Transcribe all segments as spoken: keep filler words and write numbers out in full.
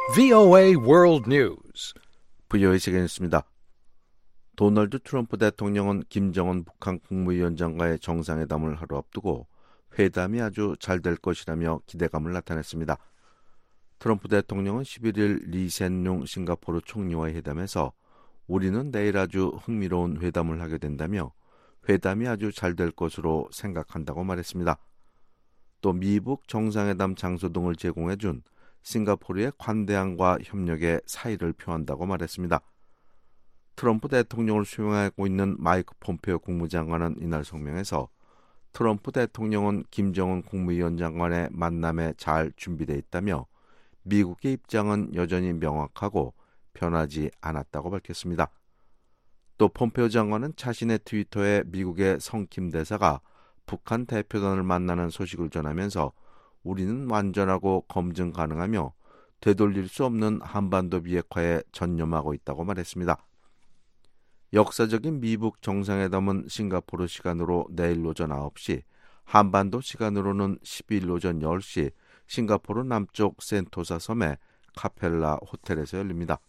브이오에이 World News. 브이오에이 세계뉴스입니다. 도널드 트럼프 대통령은 김정은 북한 국무위원장과의 정상회담을 하루 앞두고 회담이 아주 잘 될 것이라며 기대감을 나타냈습니다. 트럼프 대통령은 십일일 리센룽 싱가포르 총리와의 회담에서 우리는 내일 아주 흥미로운 회담을 하게 된다며 회담이 아주 잘 될 것으로 생각한다고 말했습니다. 또 미북 정상회담 장소 등을 제공해준 싱가포르의 관대함과 협력에 사의를 표한다고 말했습니다. 트럼프 대통령을 수용하고 있는 마이크 폼페오 국무장관은 이날 성명에서 트럼프 대통령은 김정은 국무위원장 간의 만남에 잘 준비되어 있다며 미국의 입장은 여전히 명확하고 변하지 않았다고 밝혔습니다. 또 폼페오 장관은 자신의 트위터에 미국의 성킴 대사가 북한 대표단을 만나는 소식을 전하면서 우리는 완전하고 검증 가능하며 되돌릴 수 없는 한반도 비핵화에 전념하고 있다고 말했습니다. 역사적인 미북 정상회담은 싱가포르 시간으로 내일 오전 아홉 시, 한반도 시간으로는 십이일 오전 열 시 싱가포르 남쪽 센토사 섬의 카펠라 호텔에서 열립니다.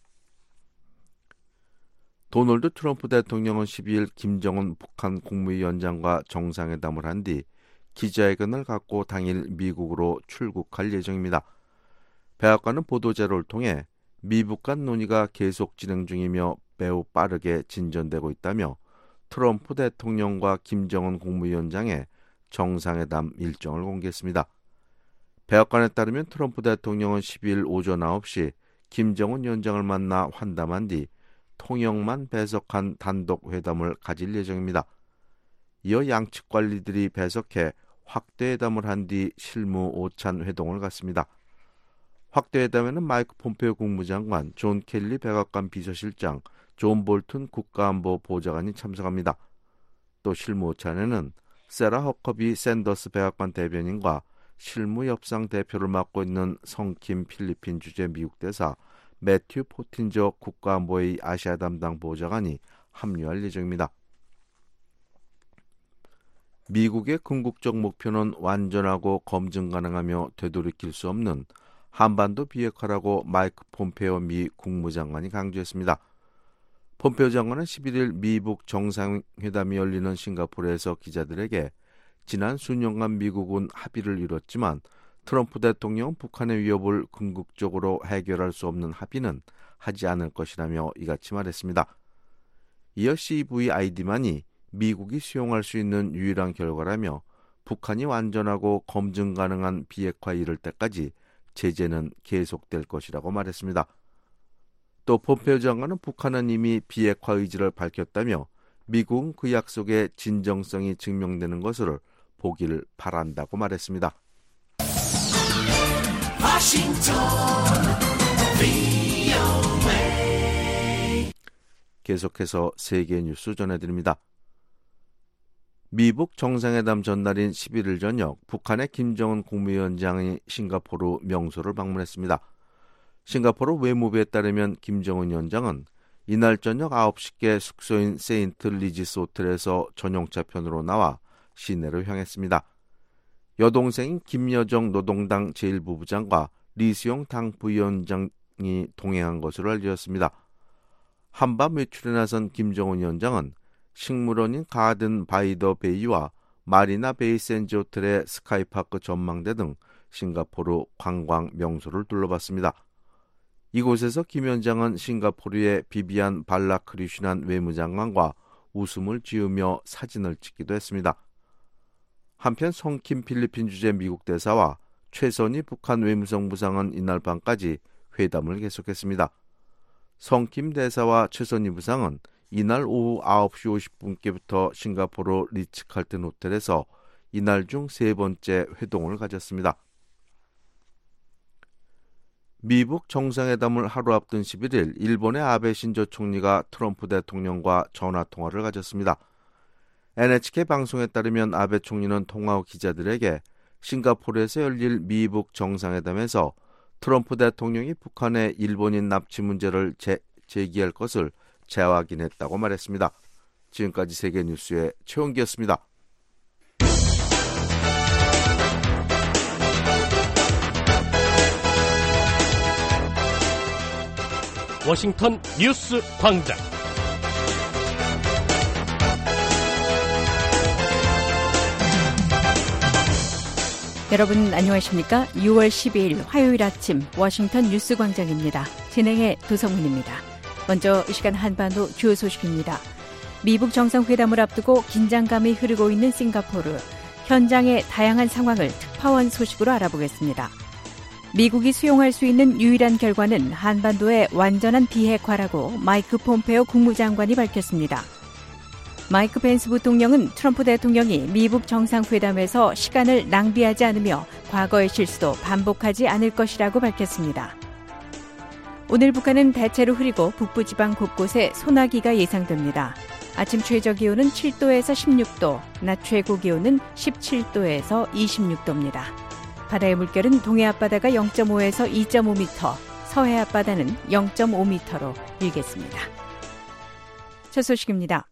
도널드 트럼프 대통령은 십이일 김정은 북한 국무위원장과 정상회담을 한 뒤 기자회견을 갖고 당일 미국으로 출국할 예정입니다. 백악관은 보도자료를 통해 미북 간 논의가 계속 진행 중이며 매우 빠르게 진전되고 있다며 트럼프 대통령과 김정은 국무위원장의 정상회담 일정을 공개했습니다. 백악관에 따르면 트럼프 대통령은 십이일 오전 아홉 시 김정은 위원장을 만나 환담한 뒤 통역만 배석한 단독 회담을 가질 예정입니다. 이어 양측 관리들이 배석해 확대회담을 한 뒤 실무 오찬 회동을 갖습니다. 확대회담에는 마이크 폼페오 국무장관, 존 켈리 백악관 비서실장, 존 볼튼 국가안보 보좌관이 참석합니다. 또 실무 오찬에는 세라 허커비 샌더스 백악관 대변인과 실무협상 대표를 맡고 있는 성킴 필리핀 주재 미국 대사, 매튜 포틴저 국가안보회의 아시아 담당 보좌관이 합류할 예정입니다. 미국의 궁극적 목표는 완전하고 검증 가능하며 되돌이킬 수 없는 한반도 비핵화라고 마이크 폼페오 미 국무장관이 강조했습니다. 폼페오 장관은 십일일 미북 정상회담이 열리는 싱가포르에서 기자들에게 지난 수년간 미국은 합의를 이뤘지만 트럼프 대통령은 북한의 위협을 궁극적으로 해결할 수 없는 합의는 하지 않을 것이라며 이같이 말했습니다. 이어 씨브이아이디만이 미국이 수용할 수 있는 유일한 결과라며 북한이 완전하고 검증 가능한 비핵화에 이를 때까지 제재는 계속될 것이라고 말했습니다. 또 폼페오 장관은 북한은 이미 비핵화 의지를 밝혔다며 미국은 그 약속의 진정성이 증명되는 것을 보길 바란다고 말했습니다. 워싱턴 브이오에이 계속해서 세계 뉴스 전해드립니다. 미북 정상회담 전날인 십일일 저녁 북한의 김정은 국무위원장이 싱가포르 명소를 방문했습니다. 싱가포르 외무부에 따르면 김정은 위원장은 이날 저녁 아홉 시께 숙소인 세인트 리지스 호텔에서 전용차 편으로 나와 시내로 향했습니다. 여동생인 김여정 노동당 제일 부부장과 리수용 당 부위원장이 동행한 것으로 알려졌습니다. 한밤 외출에 나선 김정은 위원장은 식물원인 가든 바이 더 베이와 마리나 베이 샌즈 호텔의 스카이파크 전망대 등 싱가포르 관광 명소를 둘러봤습니다. 이곳에서 김 위원장은 싱가포르의 비비안 발라크리슈난 외무장관과 웃음을 지으며 사진을 찍기도 했습니다. 한편 성킴 필리핀 주재 미국 대사와 최선희 북한 외무성 부상은 이날 밤까지 회담을 계속했습니다. 성킴 대사와 최선희 부상은 이날 오후 아홉 시 오십 분께부터 싱가포르 리츠칼튼 호텔에서 이날 중 세 번째 회동을 가졌습니다. 미북 정상회담을 하루 앞둔 십일일 일본의 아베 신조 총리가 트럼프 대통령과 전화통화를 가졌습니다. 엔에이치케이 방송에 따르면 아베 총리는 통화 후 기자들에게 싱가포르에서 열릴 미북 정상회담에서 트럼프 대통령이 북한의 일본인 납치 문제를 제, 제기할 것을 재확인했다고 말했습니다. 지금까지 세계뉴스의 최원기였습니다. 워싱턴 뉴스 광장. 여러분 안녕하십니까? 유월 십이일 화요일 아침 워싱턴 뉴스 광장입니다. 진행의 도성훈입니다. 먼저 이 시간 한반도 주요 소식입니다. 미북 정상회담을 앞두고 긴장감이 흐르고 있는 싱가포르. 현장의 다양한 상황을 특파원 소식으로 알아보겠습니다. 미국이 수용할 수 있는 유일한 결과는 한반도의 완전한 비핵화라고 마이크 폼페오 국무장관이 밝혔습니다. 마이크 펜스 부통령은 트럼프 대통령이 미북 정상회담에서 시간을 낭비하지 않으며 과거의 실수도 반복하지 않을 것이라고 밝혔습니다. 오늘 북한은 대체로 흐리고 북부지방 곳곳에 소나기가 예상됩니다. 아침 최저기온은 칠도에서 십육도, 낮 최고기온은 십칠도에서 이십육도입니다. 바다의 물결은 동해 앞바다가 영점오에서 이점오 미터, 서해 앞바다는 영점오 미터로 일겠습니다. 첫 소식입니다.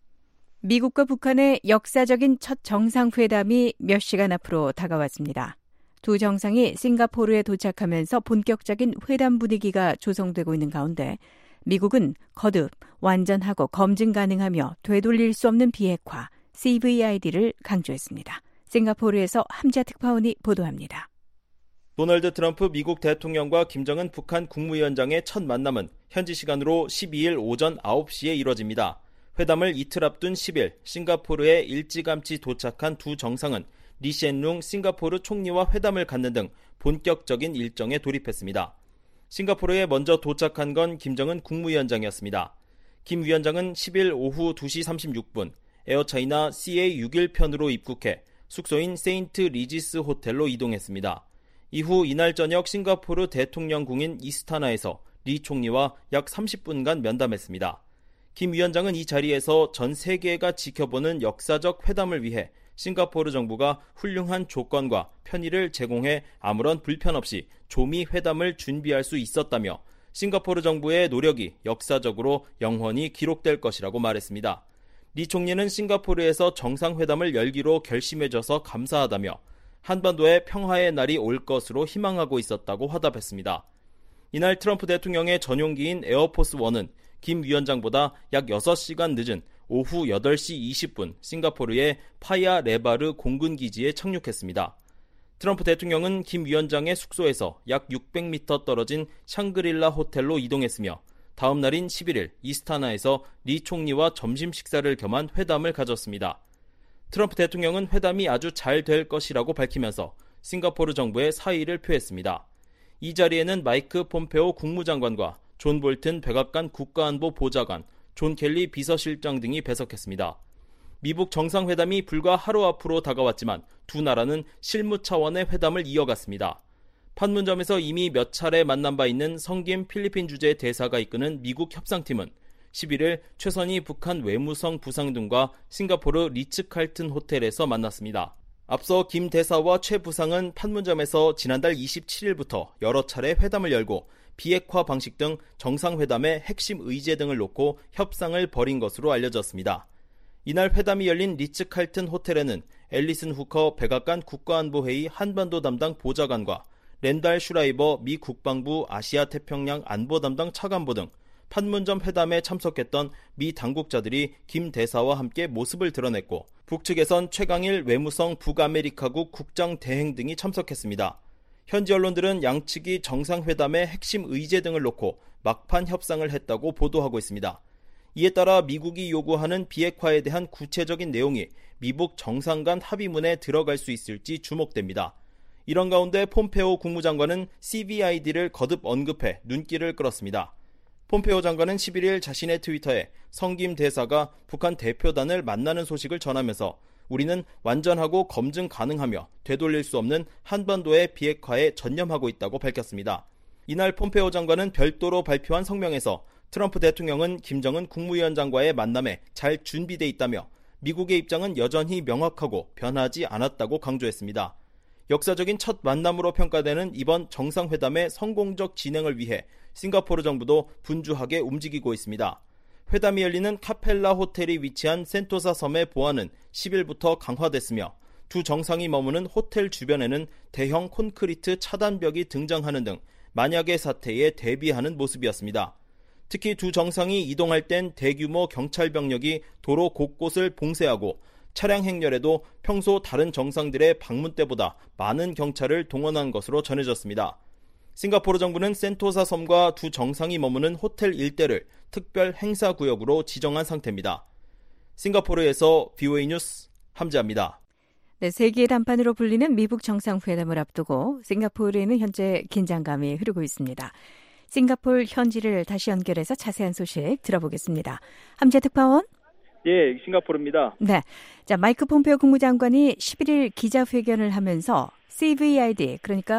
미국과 북한의 역사적인 첫 정상회담이 몇 시간 앞으로 다가왔습니다. 두 정상이 싱가포르에 도착하면서 본격적인 회담 분위기가 조성되고 있는 가운데 미국은 거듭 완전하고 검증 가능하며 되돌릴 수 없는 비핵화 씨브이아이디를 강조했습니다. 싱가포르에서 함자 특파원이 보도합니다. 도널드 트럼프 미국 대통령과 김정은 북한 국무위원장의 첫 만남은 현지 시간으로 십이일 오전 아홉시에 이뤄집니다. 회담을 이틀 앞둔 십일 싱가포르에 일찌감치 도착한 두 정상은 리시엔룽 싱가포르 총리와 회담을 갖는 등 본격적인 일정에 돌입했습니다. 싱가포르에 먼저 도착한 건 김정은 국무위원장이었습니다. 김 위원장은 십일 오후 두시 삼십육분 에어차이나 씨에이 육일 편으로 입국해 숙소인 세인트 리지스 호텔로 이동했습니다. 이후 이날 저녁 싱가포르 대통령궁인 이스타나에서 리 총리와 약 삼십분간 면담했습니다. 김 위원장은 이 자리에서 전 세계가 지켜보는 역사적 회담을 위해 싱가포르 정부가 훌륭한 조건과 편의를 제공해 아무런 불편 없이 조미 회담을 준비할 수 있었다며 싱가포르 정부의 노력이 역사적으로 영원히 기록될 것이라고 말했습니다. 리 총리는 싱가포르에서 정상회담을 열기로 결심해줘서 감사하다며 한반도의 평화의 날이 올 것으로 희망하고 있었다고 화답했습니다. 이날 트럼프 대통령의 전용기인 에어포스원은 김 위원장보다 약 여섯시간 늦은 오후 여덟시 이십분 싱가포르의 파야 레바르 공군기지에 착륙했습니다. 트럼프 대통령은 김 위원장의 숙소에서 약 육백 미터 떨어진 샹그릴라 호텔로 이동했으며 다음 날인 십일일 이스타나에서 리 총리와 점심 식사를 겸한 회담을 가졌습니다. 트럼프 대통령은 회담이 아주 잘 될 것이라고 밝히면서 싱가포르 정부의 사의를 표했습니다. 이 자리에는 마이크 폼페오 국무장관과 존 볼튼 백악관 국가안보 보좌관, 존 켈리 비서실장 등이 배석했습니다. 미북 정상회담이 불과 하루 앞으로 다가왔지만 두 나라는 실무 차원의 회담을 이어갔습니다. 판문점에서 이미 몇 차례 만난 바 있는 성김 필리핀 주재 대사가 이끄는 미국 협상팀은 십일일 최선희 북한 외무성 부상 등과 싱가포르 리츠칼튼 호텔에서 만났습니다. 앞서 김 대사와 최 부상은 판문점에서 지난달 이십칠일부터 여러 차례 회담을 열고 비핵화 방식 등 정상회담의 핵심 의제 등을 놓고 협상을 벌인 것으로 알려졌습니다. 이날 회담이 열린 리츠칼튼 호텔에는 앨리슨 후커 백악관 국가안보회의 한반도 담당 보좌관과 랜달 슈라이버 미 국방부 아시아 태평양 안보 담당 차관보 등 판문점 회담에 참석했던 미 당국자들이 김 대사와 함께 모습을 드러냈고 북측에선 최강일 외무성 북아메리카국 국장 대행 등이 참석했습니다. 현지 언론들은 양측이 정상회담의 핵심 의제 등을 놓고 막판 협상을 했다고 보도하고 있습니다. 이에 따라 미국이 요구하는 비핵화에 대한 구체적인 내용이 미북 정상 간 합의문에 들어갈 수 있을지 주목됩니다. 이런 가운데 폼페오 국무장관은 씨브이아이디를 거듭 언급해 눈길을 끌었습니다. 폼페오 장관은 십일일 자신의 트위터에 성김 대사가 북한 대표단을 만나는 소식을 전하면서 우리는 완전하고 검증 가능하며 되돌릴 수 없는 한반도의 비핵화에 전념하고 있다고 밝혔습니다. 이날 폼페오 장관은 별도로 발표한 성명에서 트럼프 대통령은 김정은 국무위원장과의 만남에 잘 준비돼 있다며 미국의 입장은 여전히 명확하고 변하지 않았다고 강조했습니다. 역사적인 첫 만남으로 평가되는 이번 정상회담의 성공적 진행을 위해 싱가포르 정부도 분주하게 움직이고 있습니다. 회담이 열리는 카펠라 호텔이 위치한 센토사 섬의 보안은 십일부터 강화됐으며 두 정상이 머무는 호텔 주변에는 대형 콘크리트 차단벽이 등장하는 등 만약의 사태에 대비하는 모습이었습니다. 특히 두 정상이 이동할 땐 대규모 경찰 병력이 도로 곳곳을 봉쇄하고 차량 행렬에도 평소 다른 정상들의 방문 때보다 많은 경찰을 동원한 것으로 전해졌습니다. 싱가포르 정부는 센토사 섬과 두 정상이 머무는 호텔 일대를 특별 행사구역으로 지정한 상태입니다. 싱가포르에서 브이오에이 뉴스 함지아입니다. 네, 세계의 단판으로 불리는 미북 정상회담을 앞두고 싱가포르에는 현재 긴장감이 흐르고 있습니다. 싱가포르 현지를 다시 연결해서 자세한 소식 들어보겠습니다. 함재 특파원. 예, 싱가포르입니다. 네, 자 마이크 폼페오 국무장관이 십일 일 기자회견을 하면서 씨브이아이디, 그러니까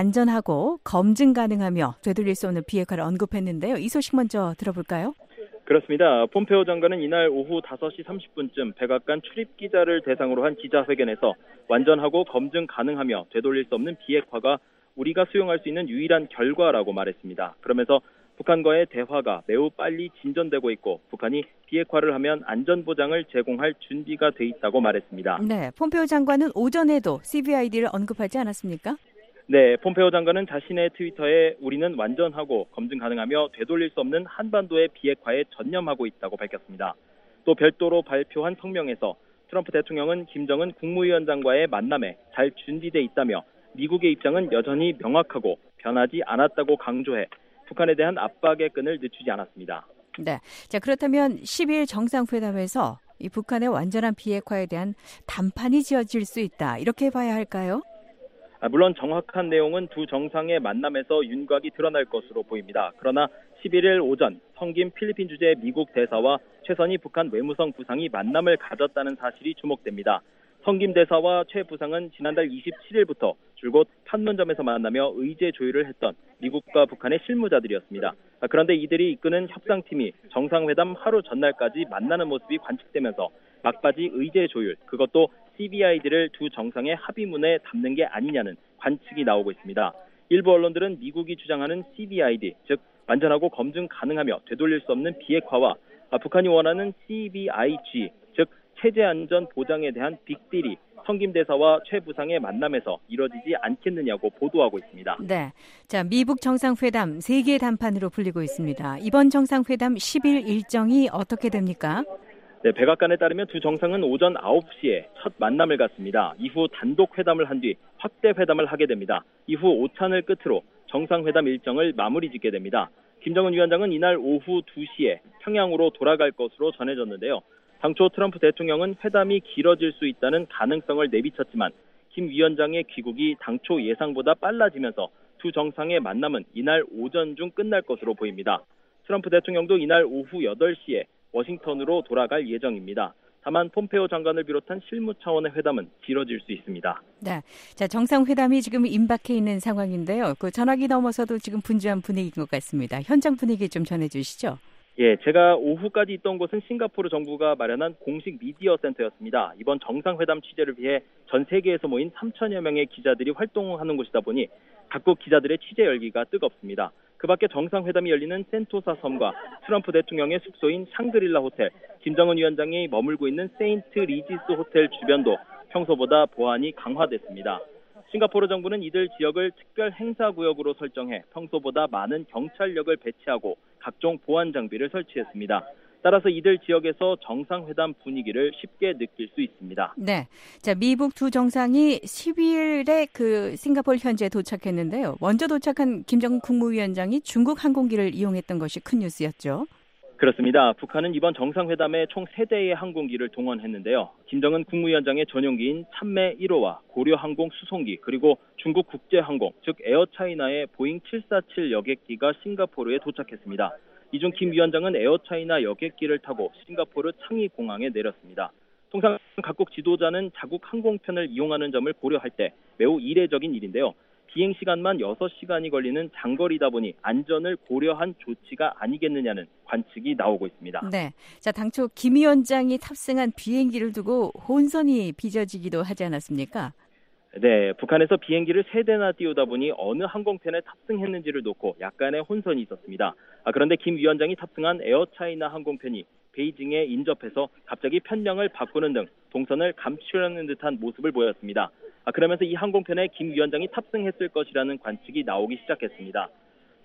완전하고 검증 가능하며 되돌릴 수 없는 비핵화를 언급했는데요. 이 소식 먼저 들어볼까요? 그렇습니다. 폼페오 장관은 이날 오후 다섯 시 삼십 분쯤 백악관 출입 기자를 대상으로 한 기자회견에서 완전하고 검증 가능하며 되돌릴 수 없는 비핵화가 우리가 수용할 수 있는 유일한 결과라고 말했습니다. 그러면서 북한과의 대화가 매우 빨리 진전되고 있고 북한이 비핵화를 하면 안전보장을 제공할 준비가 돼 있다고 말했습니다. 네, 폼페오 장관은 오전에도 씨브이아이디를 언급하지 않았습니까? 네, 폼페오 장관은 자신의 트위터에 우리는 완전하고 검증 가능하며 되돌릴 수 없는 한반도의 비핵화에 전념하고 있다고 밝혔습니다. 또 별도로 발표한 성명에서 트럼프 대통령은 김정은 국무위원장과의 만남에 잘 준비돼 있다며 미국의 입장은 여전히 명확하고 변하지 않았다고 강조해 북한에 대한 압박의 끈을 늦추지 않았습니다. 네, 자 그렇다면 십이 일 정상회담에서 이 북한의 완전한 비핵화에 대한 단판이 지어질 수 있다, 이렇게 봐야 할까요? 아, 물론 정확한 내용은 두 정상의 만남에서 윤곽이 드러날 것으로 보입니다. 그러나 십일 일 오전 성김 필리핀 주재 미국 대사와 최선희 북한 외무성 부상이 만남을 가졌다는 사실이 주목됩니다. 성김 대사와 최 부상은 지난달 이십칠 일부터 줄곧 판문점에서 만나며 의제 조율을 했던 미국과 북한의 실무자들이었습니다. 그런데 이들이 이끄는 협상팀이 정상회담 하루 전날까지 만나는 모습이 관측되면서 막바지 의제 조율, 그것도 씨브이아이디를 두 정상의 합의문에 담는 게 아니냐는 관측이 나오고 있습니다. 일부 언론들은 미국이 주장하는 씨브이아이디, 즉 완전하고 검증 가능하며 되돌릴 수 없는 비핵화와 북한이 원하는 씨브이아이지, 즉 체제 안전 보장에 대한 빅딜이 성김 대사와 최 부상의 만남에서 이뤄지지 않겠느냐고 보도하고 있습니다. 네, 자 미북 정상회담 세계의 단판으로 불리고 있습니다. 이번 정상회담 십 일 일정이 어떻게 됩니까? 네, 백악관에 따르면 두 정상은 오전 아홉 시에 첫 만남을 갖습니다. 이후 단독 회담을 한 뒤 확대 회담을 하게 됩니다. 이후 오찬을 끝으로 정상회담 일정을 마무리 짓게 됩니다. 김정은 위원장은 이날 오후 두 시에 평양으로 돌아갈 것으로 전해졌는데요. 당초 트럼프 대통령은 회담이 길어질 수 있다는 가능성을 내비쳤지만 김 위원장의 귀국이 당초 예상보다 빨라지면서 두 정상의 만남은 이날 오전 중 끝날 것으로 보입니다. 트럼프 대통령도 이날 오후 여덟 시에 워싱턴으로 돌아갈 예정입니다. 다만 폼페오 장관을 비롯한 실무 차원의 회담은 길어질 수 있습니다. 네, 자 정상회담이 지금 임박해 있는 상황인데요. 그 전화기 넘어서도 지금 분주한 분위기인 것 같습니다. 현장 분위기 좀 전해주시죠. 예, 제가 오후까지 있던 곳은 싱가포르 정부가 마련한 공식 미디어 센터였습니다. 이번 정상회담 취재를 위해 전 세계에서 모인 삼천여 명의 기자들이 활동하는 곳이다 보니 각국 기자들의 취재 열기가 뜨겁습니다. 그 밖에 정상회담이 열리는 센토사 섬과 트럼프 대통령의 숙소인 샹그릴라 호텔, 김정은 위원장이 머물고 있는 세인트 리지스 호텔 주변도 평소보다 보안이 강화됐습니다. 싱가포르 정부는 이들 지역을 특별 행사구역으로 설정해 평소보다 많은 경찰력을 배치하고 각종 보안 장비를 설치했습니다. 따라서 이들 지역에서 정상회담 분위기를 쉽게 느낄 수 있습니다. 네, 자 미북 두 정상이 십이 일에 그 싱가포르 현지에 도착했는데요. 먼저 도착한 김정은 국무위원장이 중국 항공기를 이용했던 것이 큰 뉴스였죠. 그렇습니다. 북한은 이번 정상회담에 총 세 대의 항공기를 동원했는데요. 김정은 국무위원장의 전용기인 참매 일 호와 고려항공 수송기, 그리고 중국 국제항공, 즉 에어차이나의 보잉 칠사칠 여객기가 싱가포르에 도착했습니다. 이 중 김 위원장은 에어차이나 여객기를 타고 싱가포르 창이 공항에 내렸습니다. 통상 각국 지도자는 자국 항공편을 이용하는 점을 고려할 때 매우 이례적인 일인데요. 비행시간만 여섯 시간이 걸리는 장거리다 보니 안전을 고려한 조치가 아니겠느냐는 관측이 나오고 있습니다. 네, 자 당초 김 위원장이 탑승한 비행기를 두고 혼선이 빚어지기도 하지 않았습니까? 네, 북한에서 비행기를 세 대나 띄우다 보니 어느 항공편에 탑승했는지를 놓고 약간의 혼선이 있었습니다. 아, 그런데 김 위원장이 탑승한 에어차이나 항공편이 베이징에 인접해서 갑자기 편령을 바꾸는 등 동선을 감추려는 듯한 모습을 보였습니다. 아, 그러면서 이 항공편에 김 위원장이 탑승했을 것이라는 관측이 나오기 시작했습니다.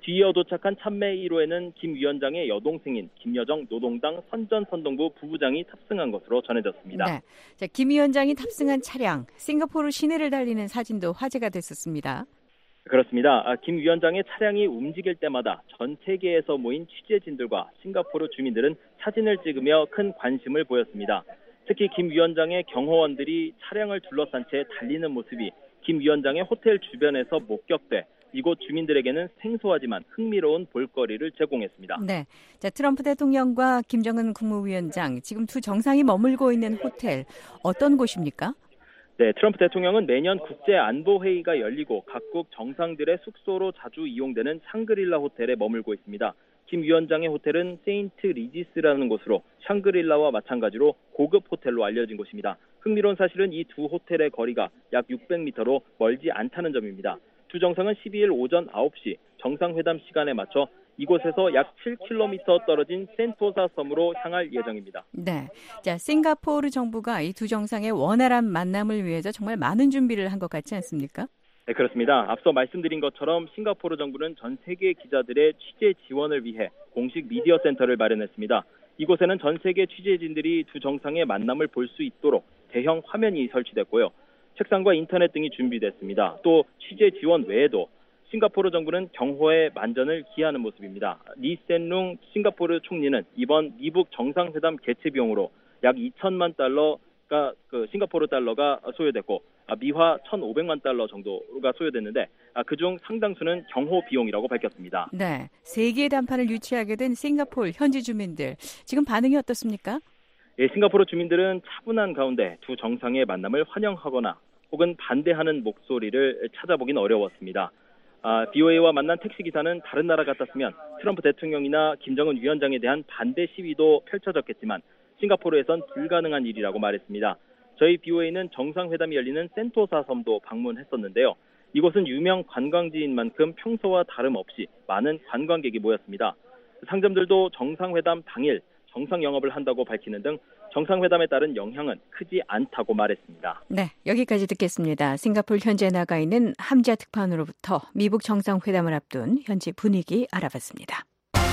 뒤이어 도착한 참매 일 호에는 김 위원장의 여동생인 김여정 노동당 선전선동부 부부장이 탑승한 것으로 전해졌습니다. 네. 자, 김 위원장이 탑승한 차량, 싱가포르 시내를 달리는 사진도 화제가 됐었습니다. 그렇습니다. 아, 김 위원장의 차량이 움직일 때마다 전 세계에서 모인 취재진들과 싱가포르 주민들은 사진을 찍으며 큰 관심을 보였습니다. 특히 김 위원장의 경호원들이 차량을 둘러싼 채 달리는 모습이 김 위원장의 호텔 주변에서 목격돼 이곳 주민들에게는 생소하지만 흥미로운 볼거리를 제공했습니다. 네, 자, 트럼프 대통령과 김정은 국무위원장, 지금 두 정상이 머물고 있는 호텔, 어떤 곳입니까? 네, 트럼프 대통령은 매년 국제안보회의가 열리고 각국 정상들의 숙소로 자주 이용되는 샹그릴라 호텔에 머물고 있습니다. 김 위원장의 호텔은 세인트 리지스라는 곳으로 샹그릴라와 마찬가지로 고급 호텔로 알려진 곳입니다. 흥미로운 사실은 이 두 호텔의 거리가 약 육백 미터로 멀지 않다는 점입니다. 두 정상은 십이일 오전 아홉 시 정상회담 시간에 맞춰 이곳에서 약 칠 킬로미터 떨어진 센토사 섬으로 향할 예정입니다. 네, 자, 싱가포르 정부가 이 두 정상의 원활한 만남을 위해서 정말 많은 준비를 한 것 같지 않습니까? 네, 그렇습니다. 앞서 말씀드린 것처럼 싱가포르 정부는 전 세계 기자들의 취재 지원을 위해 공식 미디어 센터를 마련했습니다. 이곳에는 전 세계 취재진들이 두 정상의 만남을 볼 수 있도록 대형 화면이 설치됐고요. 책상과 인터넷 등이 준비됐습니다. 또 취재 지원 외에도 싱가포르 정부는 경호에 만전을 기하는 모습입니다. 리 센룽 싱가포르 총리는 이번 미북 정상회담 개최 비용으로 약 이천만 달러가 그 싱가포르 달러가 소요됐고 미화 천오백만 달러 정도가 소요됐는데 그중 상당수는 경호 비용이라고 밝혔습니다. 네, 세계 단판을 유치하게 된 싱가포르 현지 주민들, 지금 반응이 어떻습니까? 예, 싱가포르 주민들은 차분한 가운데 두 정상의 만남을 환영하거나 혹은 반대하는 목소리를 찾아보긴 어려웠습니다. 아, 비오에이와 만난 택시기사는 다른 나라 같았으면 트럼프 대통령이나 김정은 위원장에 대한 반대 시위도 펼쳐졌겠지만 싱가포르에선 불가능한 일이라고 말했습니다. 저희 비오에이는 정상회담이 열리는 센토사 섬도 방문했었는데요. 이곳은 유명 관광지인 만큼 평소와 다름없이 많은 관광객이 모였습니다. 상점들도 정상회담 당일 정상 영업을 한다고 밝히는 등 정상회담에 따른 영향은 크지 않다고 말했습니다. 네, 여기까지 듣겠습니다. 싱가포르 현지에 나가 있는 함지아 특파원으로부터 미북 정상회담을 앞둔 현지 분위기 알아봤습니다.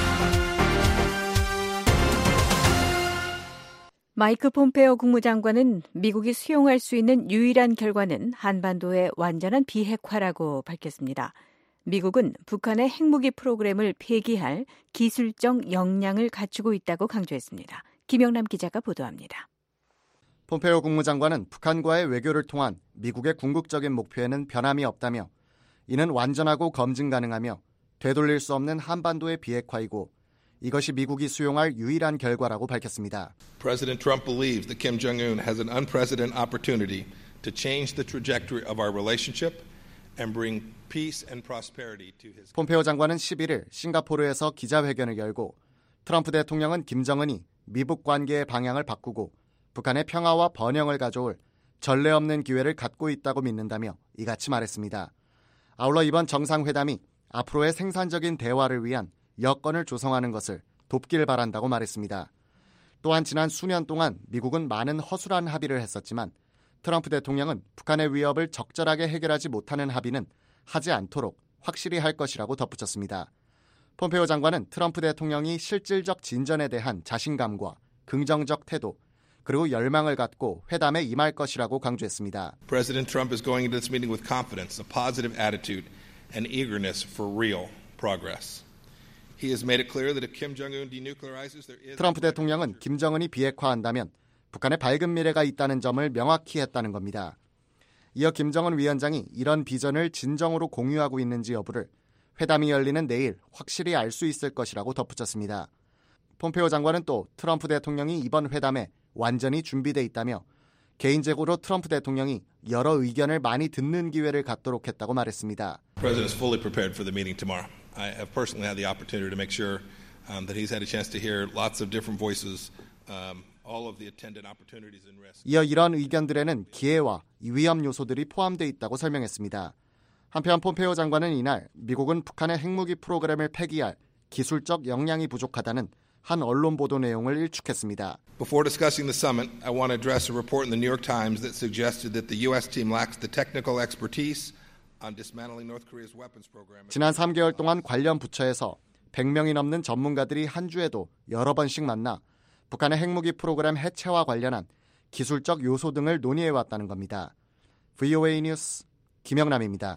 마이크 폼페오 국무장관은 미국이 수용할 수 있는 유일한 결과는 한반도의 완전한 비핵화라고 밝혔습니다. 미국은 북한의 핵무기 프로그램을 폐기할 기술적 역량을 갖추고 있다고 강조했습니다. 김영남 기자가 보도합니다. 폼페오 국무장관은 북한과의 외교를 통한 미국의 궁극적인 목표에는 변함이 없다며 이는 완전하고 검증 가능하며 되돌릴 수 없는 한반도의 비핵화이고 이것이 미국이 수용할 유일한 결과라고 밝혔습니다. President Trump believes that Kim Jong-un has an unprecedented opportunity to change the trajectory of our relationship and bring peace and prosperity to his. 폼페오 장관은 십일일 싱가포르에서 기자회견을 열고 트럼프 대통령은 김정은이 미북 관계의 방향을 바꾸고 북한의 평화와 번영을 가져올 전례 없는 기회를 갖고 있다고 믿는다며 이같이 말했습니다. 아울러 이번 정상회담이 앞으로의 생산적인 대화를 위한 여건을 조성하는 것을 돕길 바란다고 말했습니다. 또한 지난 수년 동안 미국은 많은 허술한 합의를 했었지만 트럼프 대통령은 북한의 위협을 적절하게 해결하지 못하는 합의는 하지 않도록 확실히 할 것이라고 덧붙였습니다. 폼페오 장관은 트럼프 대통령이 실질적 진전에 대한 자신감과 긍정적 태도 그리고 열망을 갖고 회담에 임할 것이라고 강조했습니다. President Trump is going into this meeting with confidence, a positive attitude, and eagerness for real progress. He has made it clear that if Kim Jong-un denuclearizes, there is. 트럼프 대통령은 김정은이 비핵화한다면 북한의 밝은 미래가 있다는 점을 명확히 했다는 겁니다. 이어 김정은 위원장이 이런 비전을 진정으로 공유하고 있는지 여부를 회담이 열리는 내일 확실히 알 수 있을 것이라고 덧붙였습니다. 폼페오 장관은 또 트럼프 대통령이 이번 회담에 완전히 준비돼 있다며 개인적으로 트럼프 대통령이 여러 의견을 많이 듣는 기회를 갖도록 했다고 말했습니다. President is fully prepared for the meeting tomorrow. I have personally had the opportunity to make sure um, that he's had a chance to hear lots of different voices, um, all of the attendant opportunities and risks. 이어 이런 의견들에는 기회와 위험 요소들이 포함되어 있다고 설명했습니다. 한편 폼페오 장관은 이날 미국은 북한의 핵무기 프로그램을 폐기할 기술적 역량이 부족하다는 한 언론 보도 내용을 일축했습니다. Before discussing the summit, I want to address a report in the New York Times that suggested that the U S team lacks the technical expertise, on dismantling North Korea's weapons program. 지난 삼 개월 동안 관련 부처에서 백 명이 넘는 전문가들이 한 주에도 여러 번씩 만나 북한의 핵무기 프로그램 해체와 관련한 기술적 요소 등을 논의해왔다는 겁니다. 브이오에이 뉴스 김영남입니다.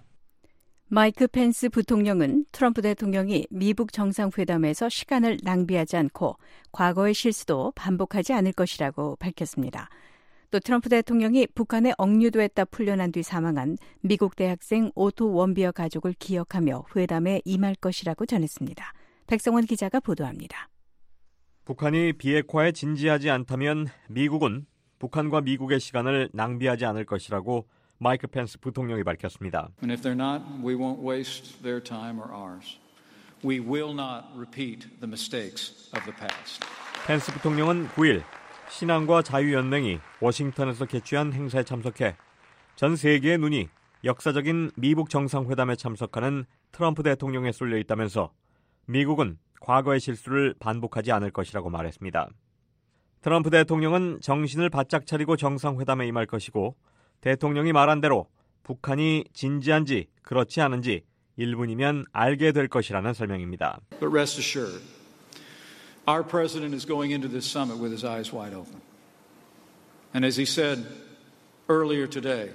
마이크 펜스 부통령은 트럼프 대통령이 미북 정상회담에서 시간을 낭비하지 않고 과거의 실수도 반복하지 않을 것이라고 밝혔습니다. 또 트럼프 대통령이 북한에 억류됐다 풀려난 뒤 사망한 미국 대학생 오토 원비어 가족을 기억하며 회담에 임할 것이라고 전했습니다. 백성원 기자가 보도합니다. 북한이 비핵화에 진지하지 않다면 미국은 북한과 미국의 시간을 낭비하지 않을 것이라고 마이크 펜스 부통령이 밝혔습니다. And if they're not, we won't waste their time or ours. We will not repeat the mistakes of the past. 펜스 부통령은 구 일 신앙과 자유연맹이 워싱턴에서 개최한 행사에 참석해 전 세계의 눈이 역사적인 미북 정상회담에 참석하는 트럼프 대통령에 쏠려 있다면서 미국은 과거의 실수를 반복하지 않을 것이라고 말했습니다. 트럼프 대통령은 정신을 바짝 차리고 정상회담에 임할 것이고 대통령이 말한 대로 북한이 진지한지 그렇지 않은지 일 분이면 알게 될 것이라는 설명입니다. But rest assured, our president is going into this summit with his eyes wide open. And as he said earlier today,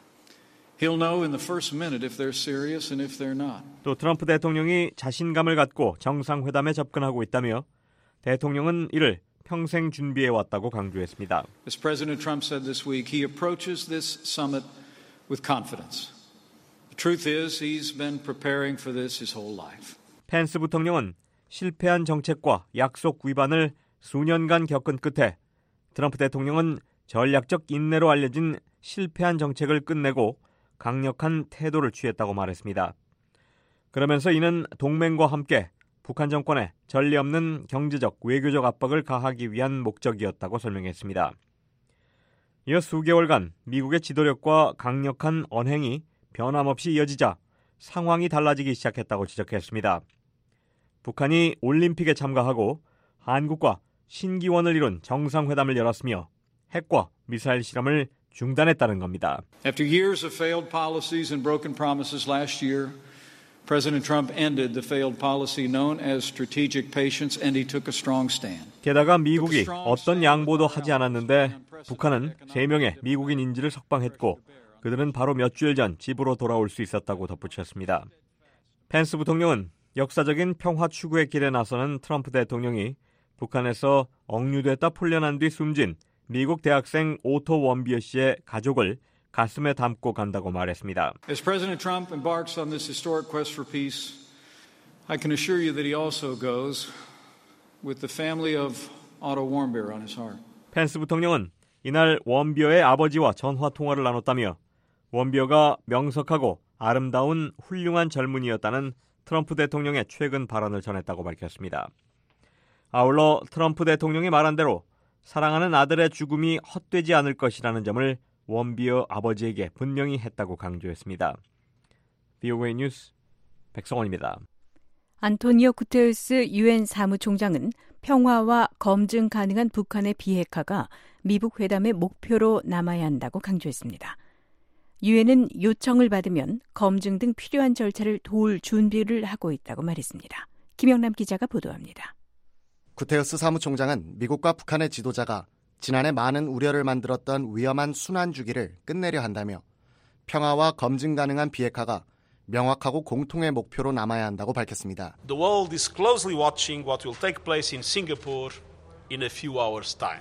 he'll know in the first minute if they're serious and if they're not. 또 트럼프 대통령이 자신감을 갖고 정상회담에 접근하고 있다며 대통령은 이를 평생 준비해 왔다고 강조했습니다. As President Trump said this week, he approaches this summit with confidence. The truth is, he's been preparing for this his whole life. 펜스 부통령은 실패한 정책과 약속 위반을 수년간 겪은 끝에 트럼프 대통령은 전략적 인내로 알려진 실패한 정책을 끝내고 강력한 태도를 취했다고 말했습니다. 그러면서 이는 동맹과 함께 북한 정권에 전례 없는 경제적, 외교적 압박을 가하기 위한 목적이었다고 설명했습니다. 이어 수개월간 미국의 지도력과 강력한 언행이 변함없이 이어지자 상황이 달라지기 시작했다고 지적했습니다. 북한이 올림픽에 참가하고 한국과 신기원을 이룬 정상회담을 열었으며 핵과 미사일 실험을 중단했다는 겁니다. After years of failed policies and broken promises last year, President Trump ended the failed policy known as strategic patience and he took a strong stand. 게다가 미국이 어떤 양보도 하지 않았는데 북한은 세 명의 미국인 인질을 석방했고 그들은 바로 몇 주일 전 집으로 돌아올 수 있었다고 덧붙였습니다. 펜스 부통령은 역사적인 평화 추구의 길에 나서는 트럼프 대통령이 북한에서 억류됐다 풀려난 뒤 숨진 미국 대학생 오토 원비어 씨의 가족을 가슴에 담고 간다고 말했습니다. As President Trump embarks on this historic quest for peace, I can assure you that he also goes with the family of Otto Warmbier on his heart. 펜스 부통령은 이날 원비어의 아버지와 전화 통화를 나눴다며 원비어가 명석하고 아름다운 훌륭한 젊은이였다는 트럼프 대통령의 최근 발언을 전했다고 밝혔습니다. 아울러 트럼프 대통령이 말한 대로 사랑하는 아들의 죽음이 헛되지 않을 것이라는 점을 원비어 아버지에게 분명히 했다고 강조했습니다. 브이오에이 뉴스 백성원입니다. 안토니오 구테르스 유엔 사무총장은 평화와 검증 가능한 북한의 비핵화가 미북 회담의 목표로 남아야 한다고 강조했습니다. 유엔은 요청을 받으면 검증 등 필요한 절차를 도울 준비를 하고 있다고 말했습니다. 김영남 기자가 보도합니다. 구테르스 사무총장은 미국과 북한의 지도자가 지난해 많은 우려를 만들었던 위험한 순환주기를 끝내려 한다며 평화와 검증 가능한 비핵화가 명확하고 공통의 목표로 남아야 한다고 밝혔습니다. The world is closely watching what will take place in Singapore in a few hours' time.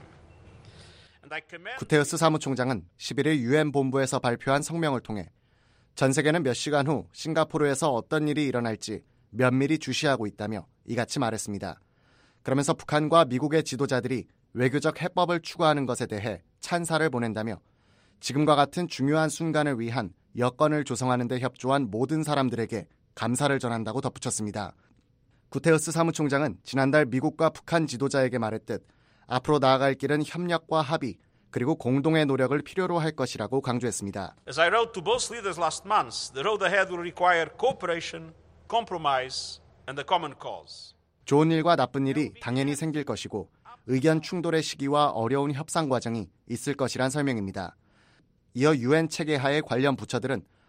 구테르스 사무총장은 십일 일 유엔 본부에서 발표한 성명을 통해 전 세계는 몇 시간 후 싱가포르에서 어떤 일이 일어날지 면밀히 주시하고 있다며 이같이 말했습니다. 그러면서 북한과 미국의 지도자들이 외교적 해법을 추구하는 것에 대해 찬사를 보낸다며 지금과 같은 중요한 순간을 위한 여건을 조성하는 데 협조한 모든 사람들에게 감사를 전한다고 덧붙였습니다. 구테르스 사무총장은 지난달 미국과 북한 지도자에게 말했듯 앞으로 나아갈 길은 협력과 합의 그리고 공동의 노력을 필요로 할 것이라고 강조했습니다. As I wrote to both leaders last month, the road ahead will require cooperation, compromise, and a common cause. 좋은 일과 나쁜 일이 당연히 생길 것이고 의견 충돌의 시기와 어려운 협상 과정이 있을 것이란 설명입니다. 이어 유엔 체계하의 관련 부처들은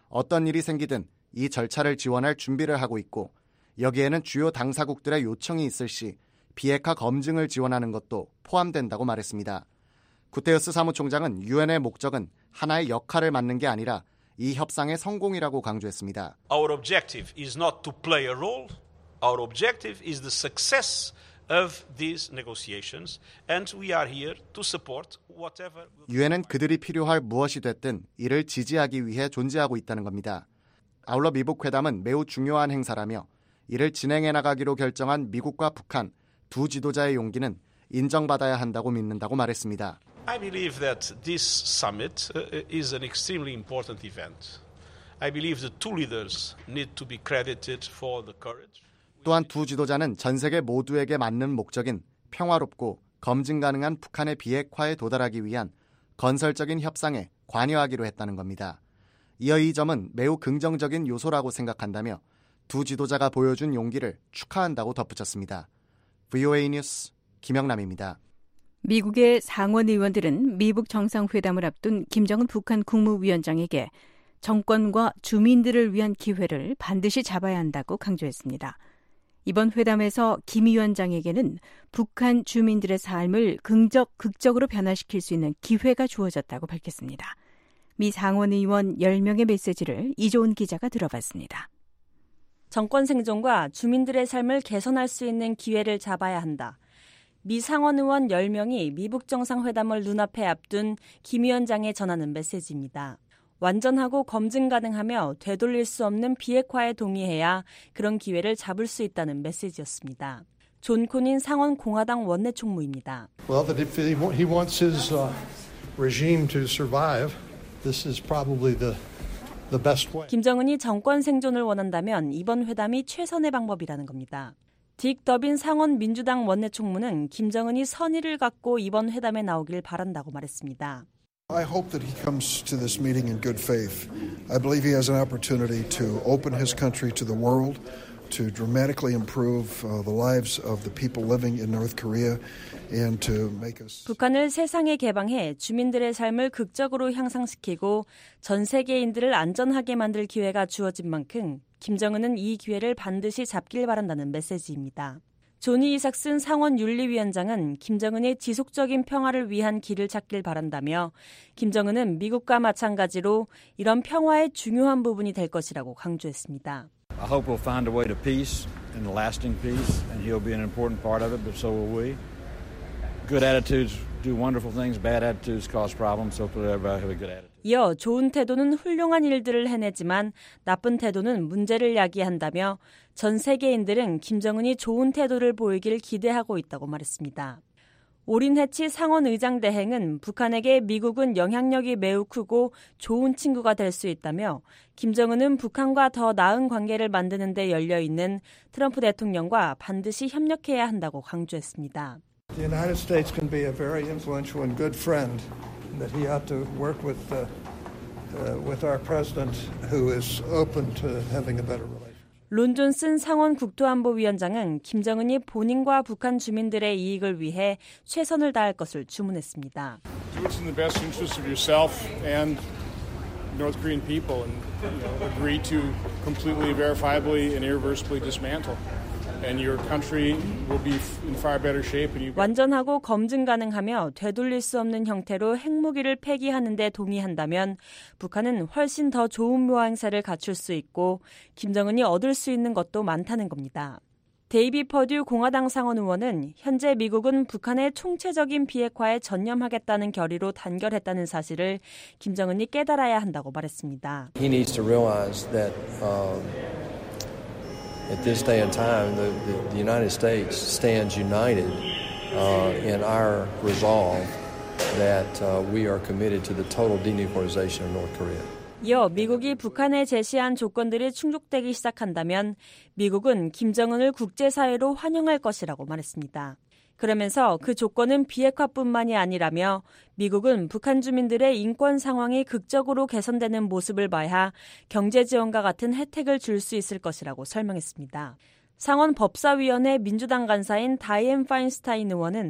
어떤 일이 생기든 이 절차를 지원할 준비를 하고 있고 여기에는 주요 당사국들의 요청이 있을 시 비핵화 검증을 지원하는 것도 포함된다고 말했습니다. 구테우스 사무총장은 유엔의 목적은 하나의 역할을 맡는 게 아니라 이 협상의 성공이라고 강조했습니다. Our objective is not to play a role. Our objective is the success of these negotiations, and we are here to support whatever. 유엔은 그들이 필요할 무엇이 됐든 이를 지지하기 위해 존재하고 있다는 겁니다. 아울러 미북 회담은 매우 중요한 행사라며 이를 진행해 나가기로 결정한 미국과 북한 두 지도자의 용기는 인정받아야 한다고 믿는다고 말했습니다. I believe that this summit is an extremely important event. I believe the two leaders need to be credited for the courage. 또한 두 지도자는 전 세계 모두에게 맞는 목적인 평화롭고 검증 가능한 북한의 비핵화에 도달하기 위한 건설적인 협상에 관여하기로 했다는 겁니다. 이어 이 점은 매우 긍정적인 요소라고 생각한다며 두 지도자가 보여준 용기를 축하한다고 덧붙였습니다. 브이오에이 뉴스 김영남입니다. 미국의 상원 의원들은 미북 정상회담을 앞둔 김정은 북한 국무위원장에게 정권과 주민들을 위한 기회를 반드시 잡아야 한다고 강조했습니다. 이번 회담에서 김 위원장에게는 북한 주민들의 삶을 긍적, 극적으로 변화시킬 수 있는 기회가 주어졌다고 밝혔습니다. 미 상원 의원 열 명의 메시지를 이조은 기자가 들어봤습니다. 정권 생존과 주민들의 삶을 개선할 수 있는 기회를 잡아야 한다. 미 상원 의원 열 명이 미북 정상회담을 눈앞에 앞둔 김 위원장에 전하는 메시지입니다. 완전하고 검증 가능하며 되돌릴 수 없는 비핵화에 동의해야 그런 기회를 잡을 수 있다는 메시지였습니다. 존 코닌 상원 공화당 원내 총무입니다. Well, that if he wants his uh, regime to survive, this is probably the the best way. 김정은이 정권 생존을 원한다면 이번 회담이 최선의 방법이라는 겁니다. 딕 더빈 상원 민주당 원내 총무는 김정은이 선의를 갖고 이번 회담에 나오길 바란다고 말했습니다. I hope that he comes to this meeting in good faith. I believe he has an opportunity to open his country to the world, to dramatically improve uh, the lives of the people living in North Korea, and to make us. 북한을 세상에 개방해 주민들의 삶을 극적으로 향상시키고 전 세계인들을 안전하게 만들 기회가 주어진 만큼 김정은은 이 기회를 반드시 잡길 바란다는 메시지입니다. 조니 이삭슨 상원 윤리위원장은 김정은의 지속적인 평화를 위한 길을 찾길 바란다며 김정은은 미국과 마찬가지로 이런 평화의 중요한 부분이 될 것이라고 강조했습니다. I hope we'll find a way to peace and lasting peace, and he'll be an important part of it, but so will we. Good attitudes do wonderful things, bad attitudes cause problems, so hopefully everybody have a good attitude. 이어 좋은 태도는 훌륭한 일들을 해내지만 나쁜 태도는 문제를 야기한다며 전 세계인들은 김정은이 좋은 태도를 보이길 기대하고 있다고 말했습니다. 오린 해치 상원 의장 대행은 북한에게 미국은 영향력이 매우 크고 좋은 친구가 될 수 있다며 김정은은 북한과 더 나은 관계를 만드는 데 열려있는 트럼프 대통령과 반드시 협력해야 한다고 강조했습니다. The United States can be a very influential and good friend, and that he ought to work with uh, uh, with our president, who is open to having a better relationship. 론 존슨 상원 국토안보위원장은 김정은이 본인과 북한 주민들의 이익을 위해 최선을 다할 것을 주문했습니다. Do what's in the best interest of yourself and North Korean people, and you know, agree to completely, verifiably, and irreversibly dismantle. And your country will be in far better shape. And you... 완전하고 검증 가능하며 되돌릴 수 없는 형태로 핵무기를 폐기하는 데 동의한다면 북한은 훨씬 더 좋은 묘행사를 갖출 수 있고 김정은이 얻을 수 있는 것도 많다는 겁니다. 데이비 퍼듀 공화당 상원 의원은 현재 미국은 북한의 총체적인 비핵화에 전념하겠다는 결의로 단결했다는 사실을 김정은이 깨달아야 한다고 말했습니다. He needs to realize that um... At this day and time, the, the, the United States stands united uh, in our resolve that uh, we are committed to the total denuclearization of North Korea. 이어 미국이 북한에 제시한 조건들이 충족되기 시작한다면 미국은 김정은을 국제사회로 환영할 것이라고 말했습니다. 그러면서 그 조건은 비핵화뿐만이 아니라며 미국은 북한 주민들의 인권 상황이 극적으로 개선되는 모습을 봐야 경제 지원과 같은 혜택을 줄 수 있을 것이라고 설명했습니다. 상원 법사위원회 민주당 간사인 다이앤 파인스타인 의원은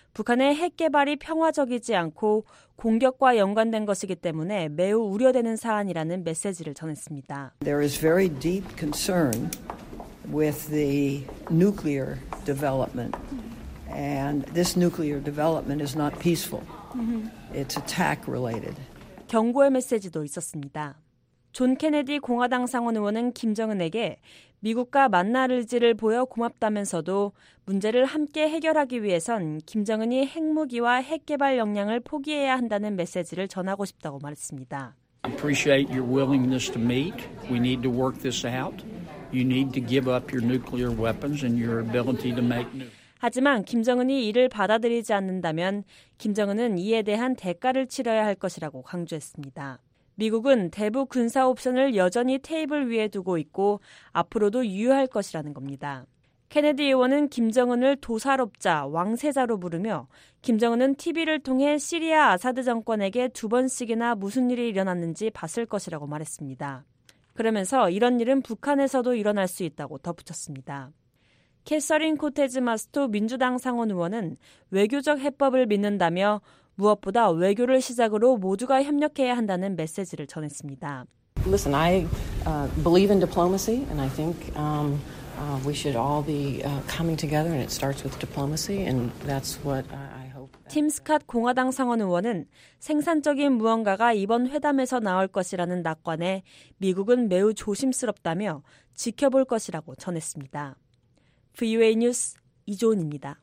북한의 핵 개발이 평화적이지 않고 공격과 연관된 것이기 때문에 매우 우려되는 사안이라는 메시지를 전했습니다. There is very deep concern with the nuclear development. And this nuclear development is not peaceful. It's attack related. 경고의 메시지도 있었습니다. 존 케네디 공화당 상원 의원은 김정은에게 미국과 만날 의지를 보여 고맙다면서도 문제를 함께 해결하기 위해선 김정은이 핵무기와 핵 개발 역량을 포기해야 한다는 메시지를 전하고 싶다고 말했습니다. Appreciate your willingness to meet. We need to work this out. You need to give up your nuclear weapons and your ability to make new. 하지만 김정은이 이를 받아들이지 않는다면 김정은은 이에 대한 대가를 치러야 할 것이라고 강조했습니다. 미국은 대북 군사 옵션을 여전히 테이블 위에 두고 있고 앞으로도 유효할 것이라는 겁니다. 케네디 의원은 김정은을 도살업자, 왕세자로 부르며 김정은은 티비를 통해 시리아 아사드 정권에게 두 번씩이나 무슨 일이 일어났는지 봤을 것이라고 말했습니다. 그러면서 이런 일은 북한에서도 일어날 수 있다고 덧붙였습니다. 캐서린 코테즈 마스토 민주당 상원 의원은 외교적 해법을 믿는다며 무엇보다 외교를 시작으로 모두가 협력해야 한다는 메시지를 전했습니다. Listen, I uh, believe in diplomacy, and I think um, uh, we should all be uh, coming together, and it starts with diplomacy, and that's what I hope. 팀 스캇 공화당 상원 의원은 생산적인 무언가가 이번 회담에서 나올 것이라는 낙관에 미국은 매우 조심스럽다며 지켜볼 것이라고 전했습니다. 브이오에이 뉴스 이조은입니다.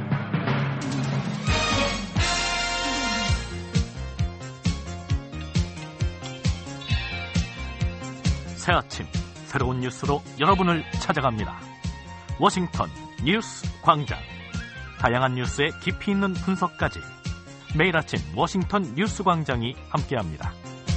새 아침 새로운 뉴스로 여러분을 찾아갑니다. 워싱턴 뉴스 광장. 다양한 뉴스의 깊이 있는 분석까지 매일 아침 워싱턴 뉴스 광장이 함께합니다.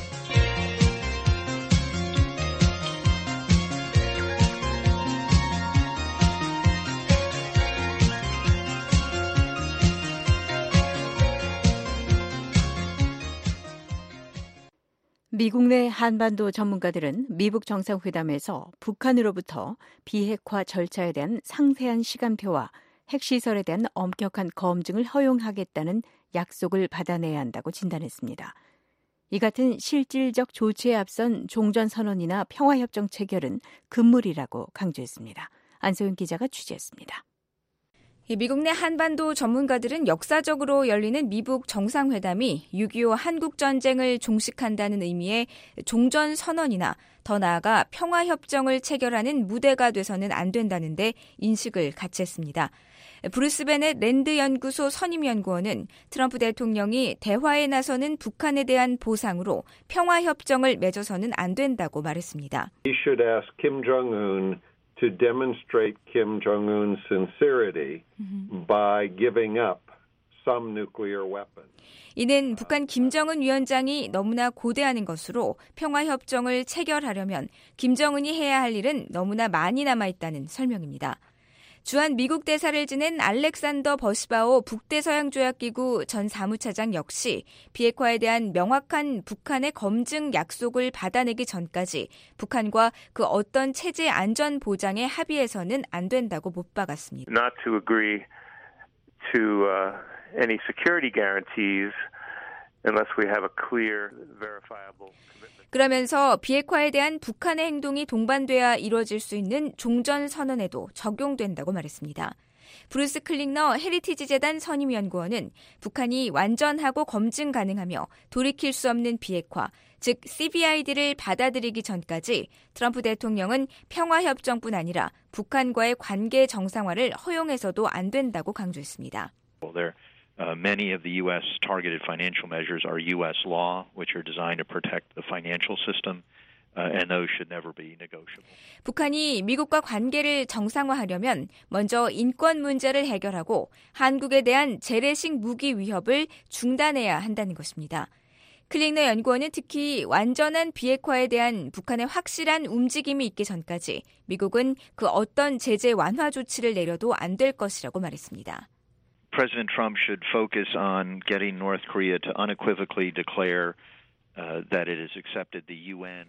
미국 내 한반도 전문가들은 미북 정상회담에서 북한으로부터 비핵화 절차에 대한 상세한 시간표와 핵시설에 대한 엄격한 검증을 허용하겠다는 약속을 받아내야 한다고 진단했습니다. 이 같은 실질적 조치에 앞선 종전선언이나 평화협정 체결은 금물이라고 강조했습니다. 안소영 기자가 취재했습니다. 미국 내 한반도 전문가들은 역사적으로 열리는 미북 정상회담이 육이오 한국전쟁을 종식한다는 의미의 종전선언이나 더 나아가 평화협정을 체결하는 무대가 돼서는 안 된다는데 인식을 같이 했습니다. 브루스 베넷 랜드 연구소 선임연구원은 트럼프 대통령이 대화에 나서는 북한에 대한 보상으로 평화협정을 맺어서는 안 된다고 말했습니다. He should ask Kim Jong-un to demonstrate Kim Jong-un's sincerity mm-hmm. by giving up some nuclear weapons. 이는 북한 김정은 위원장이 너무나 고대하는 것으로 평화협정을 체결하려면 김정은이 해야 할 일은 너무나 많이 남아있다는 설명입니다. 주한 미국 대사를 지낸 알렉산더 버시바오 북대서양조약기구 전 사무차장 역시 비핵화에 대한 명확한 북한의 검증 약속을 받아내기 전까지 북한과 그 어떤 체제 안전 보장에 합의해서는 안 된다고 못 박았습니다. Not to agree to uh, any security guarantees unless we have a clear, verifiable commitment. 그러면서 비핵화에 대한 북한의 행동이 동반돼야 이루어질 수 있는 종전선언에도 적용된다고 말했습니다. 브루스 클링너 헤리티지 재단 선임연구원은 북한이 완전하고 검증 가능하며 돌이킬 수 없는 비핵화, 즉 씨비아이디를 받아들이기 전까지 트럼프 대통령은 평화협정뿐 아니라 북한과의 관계 정상화를 허용해서도 안 된다고 강조했습니다. Uh, many of the U S targeted financial measures are U S law, which are designed to protect the financial system, uh, and those should never be negotiable. 북한이 미국과 관계를 정상화하려면 먼저 인권 문제를 해결하고 한국에 대한 재래식 무기 위협을 중단해야 한다는 것입니다. 클링너 연구원은 특히 완전한 비핵화에 대한 북한의 확실한 움직임이 있기 전까지 미국은 그 어떤 제재 완화 조치를 내려도 안 될 것이라고 말했습니다. President Trump should focus on getting North Korea to unequivocally declare uh, that it has accepted the U N.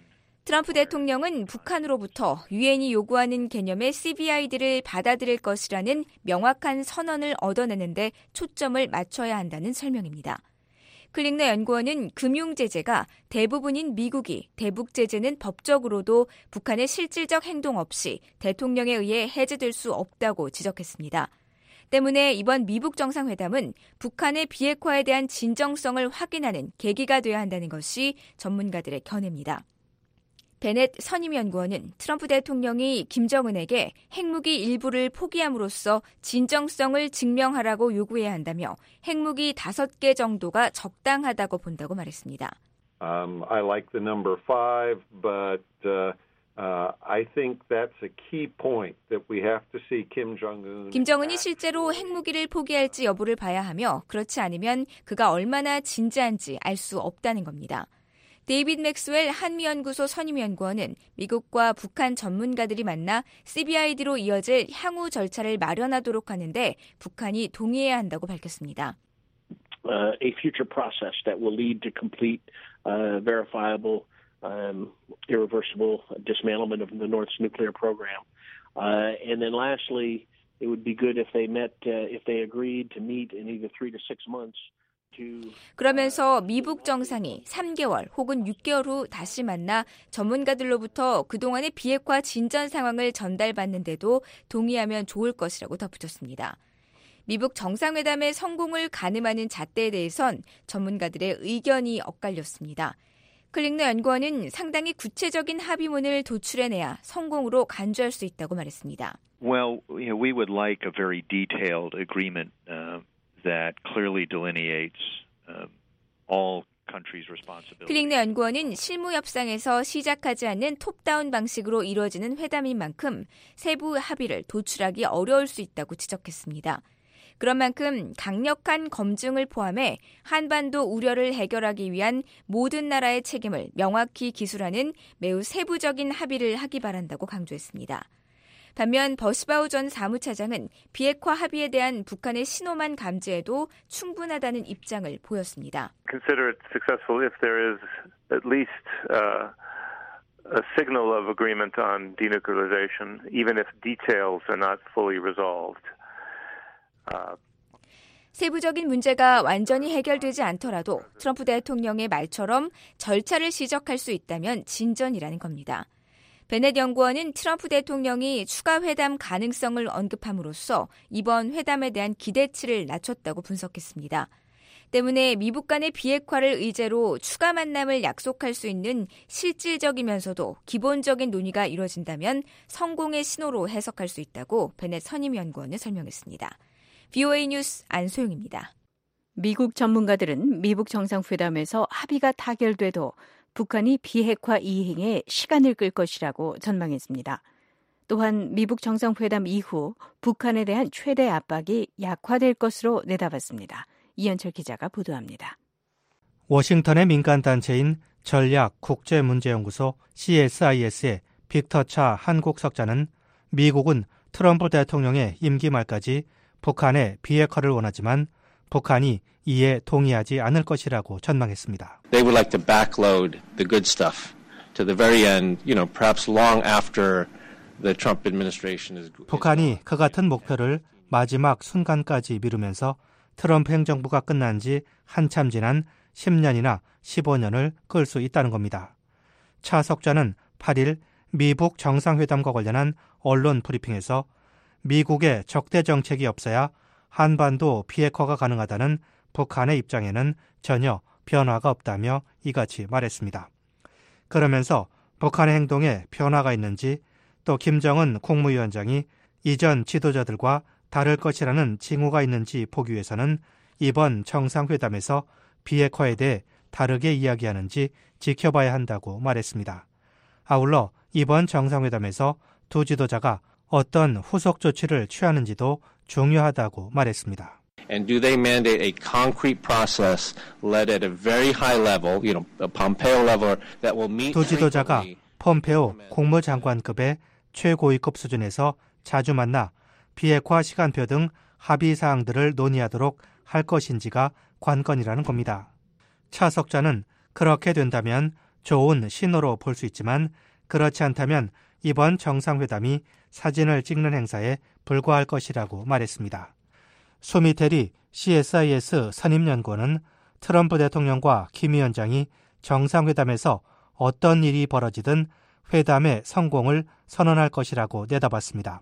트럼프 대통령은 북한으로부터 유엔이 요구하는 개념의 씨비아이디를 받아들일 것이라는 명확한 선언을 얻어내는데 초점을 맞춰야 한다는 설명입니다. 클링너 연구원은 금융제재가 대부분인 미국이 대북 제재는 법적으로도 북한의 실질적 행동 없이 대통령에 의해 해제될 수 없다고 지적했습니다. 때문에 이번 미북 정상회담은 북한의 비핵화에 대한 진정성을 확인하는 계기가 돼야 한다는 것이 전문가들의 견해입니다. 베넷 선임연구원은 트럼프 대통령이 김정은에게 핵무기 일부를 포기함으로써 진정성을 증명하라고 요구해야 한다며 핵무기 다섯 개 정도가 적당하다고 본다고 말했습니다. Um, I like the number five, but uh, uh, I think that's a key point that we have to see Kim Jong-un. 김정은이 실제로 핵무기를 포기할지 여부를 봐야 하며 그렇지 않으면 그가 얼마나 진지한지 알 수 없다는 겁니다. 데이빗 맥스웰 한미연구소 선임연구원은 미국과 북한 전문가들이 만나 씨비아이디로 이어질 향후 절차를 마련하도록 하는데 북한이 동의해야 한다고 밝혔습니다. Uh, a future process that will lead to complete, uh, verifiable, um, irreversible dismantlement of the North's nuclear program. Uh, and then lastly, it would be good if they met, uh, if they agreed to meet in either three to six months. 그러면서 미북 정상이 삼 개월 혹은 육 개월 후 다시 만나 전문가들로부터 그동안의 비핵화 진전 상황을 전달받는데도 동의하면 좋을 것이라고 덧붙였습니다. 미북 정상회담의 성공을 가늠하는 잣대에 대해선 전문가들의 의견이 엇갈렸습니다. 클링너 연구원은 상당히 구체적인 합의문을 도출해내야 성공으로 간주할 수 있다고 말했습니다. Well, you know, we would like a very detailed agreement uh, that clearly delineates uh, all countries' responsibilities. 클링너 연구원은 실무 협상에서 시작하지 않는 톱다운 방식으로 이루어지는 회담인 만큼 세부 합의를 도출하기 어려울 수 있다고 지적했습니다. 그런 만큼 강력한 검증을 포함해 한반도 우려를 해결하기 위한 모든 나라의 책임을 명확히 기술하는 매우 세부적인 합의를 하기 바란다고 강조했습니다. 반면 버스바우 전 사무차장은 비핵화 합의에 대한 북한의 신호만 감지해도 충분하다는 입장을 보였습니다. Consider it successful if there is at least uh, a signal of agreement on denuclearization, even if details are not fully resolved. Uh, 세부적인 문제가 완전히 해결되지 않더라도 트럼프 대통령의 말처럼 절차를 시작할 수 있다면 진전이라는 겁니다. 베넷 연구원은 트럼프 대통령이 추가 회담 가능성을 언급함으로써 이번 회담에 대한 기대치를 낮췄다고 분석했습니다. 때문에 미북 간의 비핵화를 의제로 추가 만남을 약속할 수 있는 실질적이면서도 기본적인 논의가 이루어진다면 성공의 신호로 해석할 수 있다고 베넷 선임연구원은 설명했습니다. 브이오에이 뉴스 안소영입니다. 미국 전문가들은 미북 정상회담에서 합의가 타결돼도 북한이 비핵화 이행에 시간을 끌 것이라고 전망했습니다. 또한 미북 정상회담 이후 북한에 대한 최대 압박이 약화될 것으로 내다봤습니다. 이현철 기자가 보도합니다. 워싱턴의 민간단체인 전략국제문제연구소 씨에스아이에스의 빅터 차 한국 석자는 미국은 트럼프 대통령의 임기 말까지 북한의 비핵화를 원하지만 북한이 이에 동의하지 않을 것이라고 전망했습니다. They would like to backload the good stuff to the very end, you know, perhaps long after the Trump administration is. 북한이 그 같은 목표를 마지막 순간까지 미루면서 트럼프 행정부가 끝난 지 한참 지난 십 년이나 십오 년을 끌 수 있다는 겁니다. 차 석자는 팔 일 미북 정상회담과 관련한 언론 브리핑에서 미국의 적대 정책이 없어야 한반도 비핵화가 가능하다는 북한의 입장에는 전혀 변화가 없다며 이같이 말했습니다. 그러면서 북한의 행동에 변화가 있는지 또 김정은 국무위원장이 이전 지도자들과 다를 것이라는 징후가 있는지 보기 위해서는 이번 정상회담에서 비핵화에 대해 다르게 이야기하는지 지켜봐야 한다고 말했습니다. 아울러 이번 정상회담에서 두 지도자가 어떤 후속 조치를 취하는지도 중요하다고 말했습니다. And do they mandate a concrete process led at a very high level, you know, a Pompeo level that will meet. 두 지도자가 폼페오 국무장관급의 최고위급 수준에서 자주 만나 비핵화 시간표 등 합의 사항들을 논의하도록 할 것인지가 관건이라는 겁니다. 차 석자는 그렇게 된다면 좋은 신호로 볼 수 있지만 그렇지 않다면 이번 정상회담이 사진을 찍는 행사에 불과할 것이라고 말했습니다. 소미테리 씨에스아이에스 선임연구원은 트럼프 대통령과 김 위원장이 정상회담에서 어떤 일이 벌어지든 회담의 성공을 선언할 것이라고 내다봤습니다.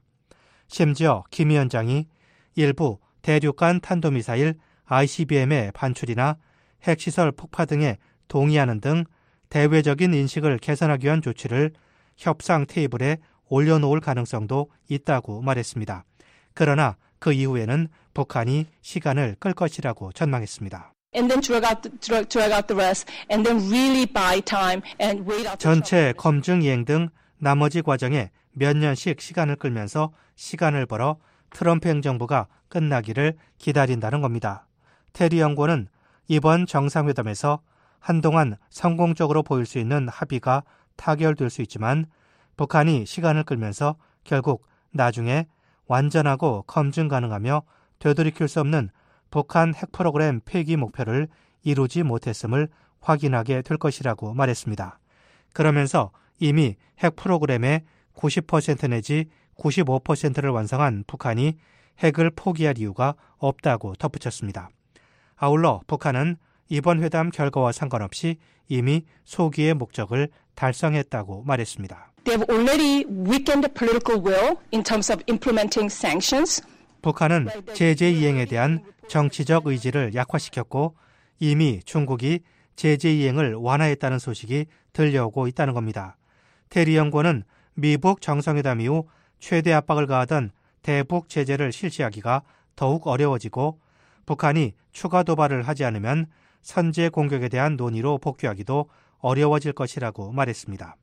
심지어 김 위원장이 일부 대륙간 탄도미사일 아이씨비엠의 반출이나 핵시설 폭파 등에 동의하는 등 대외적인 인식을 개선하기 위한 조치를 협상 테이블에 올려놓을 가능성도 있다고 말했습니다. 그러나 그 이후에는 북한이 시간을 끌 것이라고 전망했습니다. And then drag out, the, drag, drag out the rest, and then really buy time and wait out. 전체 검증 이행 등 나머지 과정에 몇 년씩 시간을 끌면서 시간을 벌어 트럼프 행정부가 끝나기를 기다린다는 겁니다. 테리 연구원은 이번 정상회담에서 한동안 성공적으로 보일 수 있는 합의가 타결될 수 있지만 북한이 시간을 끌면서 결국 나중에 완전하고 검증 가능하며 되돌이킬 수 없는 북한 핵 프로그램 폐기 목표를 이루지 못했음을 확인하게 될 것이라고 말했습니다. 그러면서 이미 핵 프로그램의 구십 퍼센트 내지 구십오 퍼센트를 완성한 북한이 핵을 포기할 이유가 없다고 덧붙였습니다. 아울러 북한은 이번 회담 결과와 상관없이 이미 소기의 목적을 달성했다고 말했습니다. They have already weakened the political will in terms of implementing sanctions. 북한은 제재 이행에 대한 정치적 의지를 약화시켰고 이미 중국이 제재 이행을 완화했다는 소식이 들려오고 있다는 겁니다. 테리 연구원은 미북 정상회담 이후 최대 압박을 가하던 대북 제재를 실시하기가 더욱 어려워지고 북한이 추가 도발을 하지 않으면 선제 공격에 대한 논의로 복귀하기도 어려워질 것이라고 말했습니다.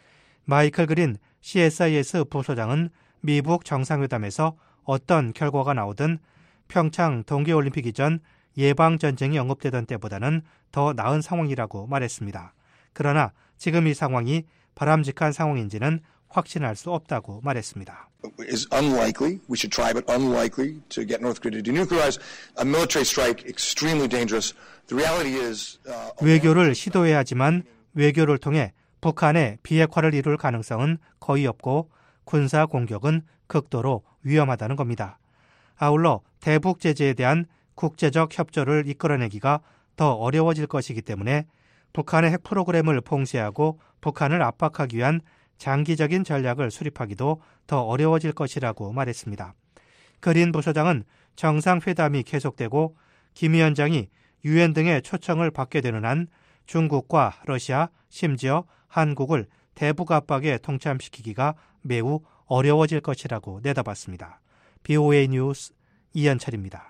마이클 그린 씨에스아이에스 부소장은 미북 정상회담에서 어떤 결과가 나오든 평창 동계올림픽 이전 예방전쟁이 언급되던 때보다는 더 나은 상황이라고 말했습니다. 그러나 지금 이 상황이 바람직한 상황인지는 확신할 수 없다고 말했습니다. Is unlikely. We should try, but unlikely to get North Korea to denuclearize. A military strike, extremely dangerous. The reality is. Uh, 외교를 시도해야 하지만 외교를 통해 북한의 비핵화를 이룰 가능성은 거의 없고 군사 공격은 극도로 위험하다는 겁니다. 아울러 대북 제재에 대한 국제적 협조를 이끌어내기가 더 어려워질 것이기 때문에 북한의 핵 프로그램을 봉쇄하고 북한을 압박하기 위한 장기적인 전략을 수립하기도 더 어려워질 것이라고 말했습니다. 그린 부소장은 정상회담이 계속되고 김 위원장이 유엔 등의 초청을 받게 되는 한 중국과 러시아, 심지어 한국을 대북 압박에 동참시키기가 매우 어려워질 것이라고 내다봤습니다. 비오에이 뉴스 이현철입니다.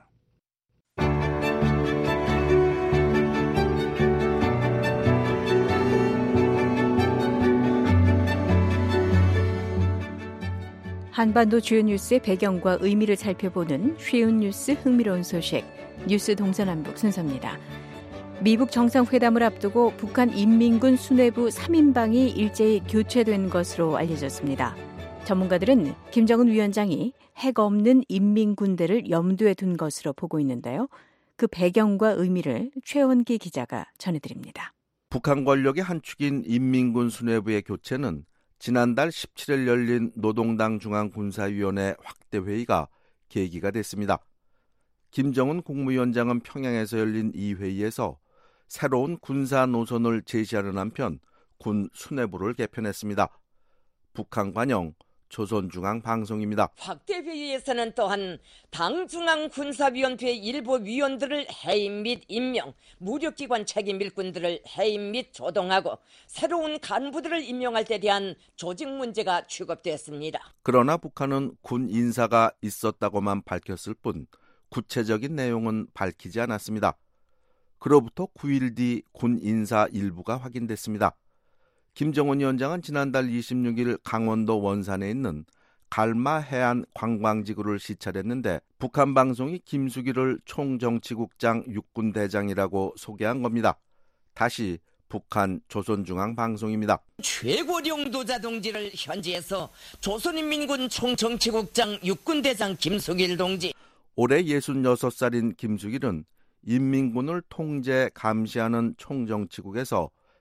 한반도 주요 뉴스의 배경과 의미를 살펴보는 쉬운 뉴스 흥미로운 소식, 뉴스 동서남북 순서입니다. 미북 정상회담을 앞두고 북한 인민군 수뇌부 삼 인방이 일제히 교체된 것으로 알려졌습니다. 전문가들은 김정은 위원장이 핵 없는 인민군대를 염두에 둔 것으로 보고 있는데요. 그 배경과 의미를 최원기 기자가 전해드립니다. 북한 권력의 한 축인 인민군 수뇌부의 교체는 지난달 십칠 일 열린 노동당 중앙군사위원회 확대 회의가 계기가 됐습니다. 김정은 국무위원장은 평양에서 열린 이 회의에서 새로운 군사 노선을 제시하는 한편 군 수뇌부를 개편했습니다. 북한 관영 조선중앙방송입니다. 확대 회의에서는 또한 당 중앙군사위원회 일부 위원들을 해임 및 임명, 무력기관 책임 일꾼들을 해임 및 조동하고 새로운 간부들을 임명할 때 대한 조직 문제가 취급됐습니다. 그러나 북한은 군 인사가 있었다고만 밝혔을 뿐 구체적인 내용은 밝히지 않았습니다. 그로부터 구 일 뒤 군 인사 일부가 확인됐습니다. 김정은 위원장은 지난달 이십육 일 강원도 원산에 있는 갈마 해안 관광지구를 시찰했는데 북한 방송이 김수기를 총정치국장 육군대장이라고 소개한 겁니다. 다시 북한 조선중앙방송입니다. 최고령도자 동지를 현지에서 조선인민군 총정치국장 육군대장 김수길 동지. 올해 예순여섯 살인 김수길은 인민군을 통제, 감시하는 총정치국에서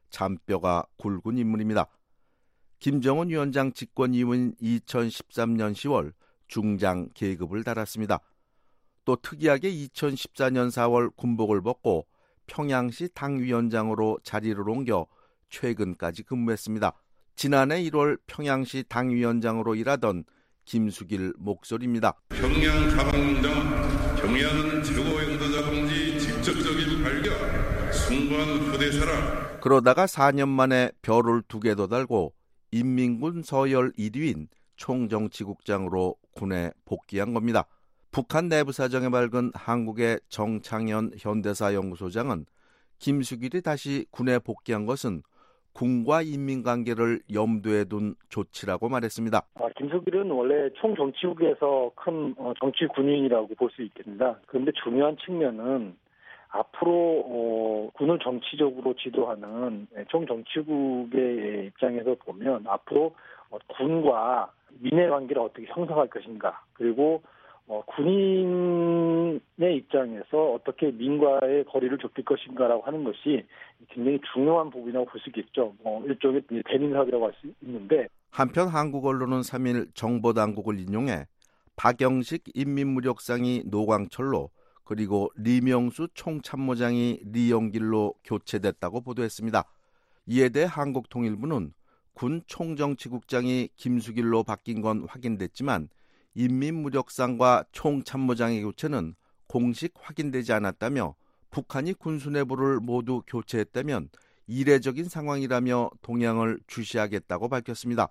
잔뼈가 굵은 인물입니다. 김정은 위원장 집권 이후인 이천십삼 년 시월 중장 계급을 달았습니다. 또 특이하게 이천십사 년 사월 군복을 벗고 평양시 당위원장으로 자리를 옮겨 최근까지 근무했습니다. 지난해 일월 평양시 당위원장으로 일하던 김수길 목소리입니다. 평양 가방공장 평양은 최고 영도자 동지 직접적인 발견 숭고한 후대사라. 그러다가 사 년 만에 별을 두 개 더 달고 인민군 서열 일 위인 총정치국장으로 군에 복귀한 겁니다. 북한 내부 사정에 밝은 한국의 정창현 현대사연구소장은 김수길이 다시 군에 복귀한 것은 군과 인민관계를 염두에 둔 조치라고 말했습니다. 아, 김수길은 원래 총정치국에서 큰 어, 정치 군인이라고 볼 수 있겠습니다. 그런데 중요한 측면은 앞으로 어, 군을 정치적으로 지도하는 총정치국의 입장에서 보면 앞으로 어, 군과 민의 관계를 어떻게 형성할 것인가, 그리고 어, 군인의 입장에서 어떻게 민과의 거리를 좁힐 것인가라고 하는 것이 굉장히 중요한 부분이라고 볼 수 있겠죠. 뭐 일종의 대민 사업이라고 할 수 있는데, 한편 한국 언론은 삼 일 정보당국을 인용해 박영식 인민무력상이 노광철로 그리고 리명수 총참모장이 리영길로 교체됐다고 보도했습니다. 이에 대해 한국통일부는 군 총정치국장이 김수길로 바뀐 건 확인됐지만 인민무력상과 총참모장의 교체는 공식 확인되지 않았다며 북한이 군수 내부를 모두 교체했다면 이례적인 상황이라며 동향을 주시하겠다고 밝혔습니다.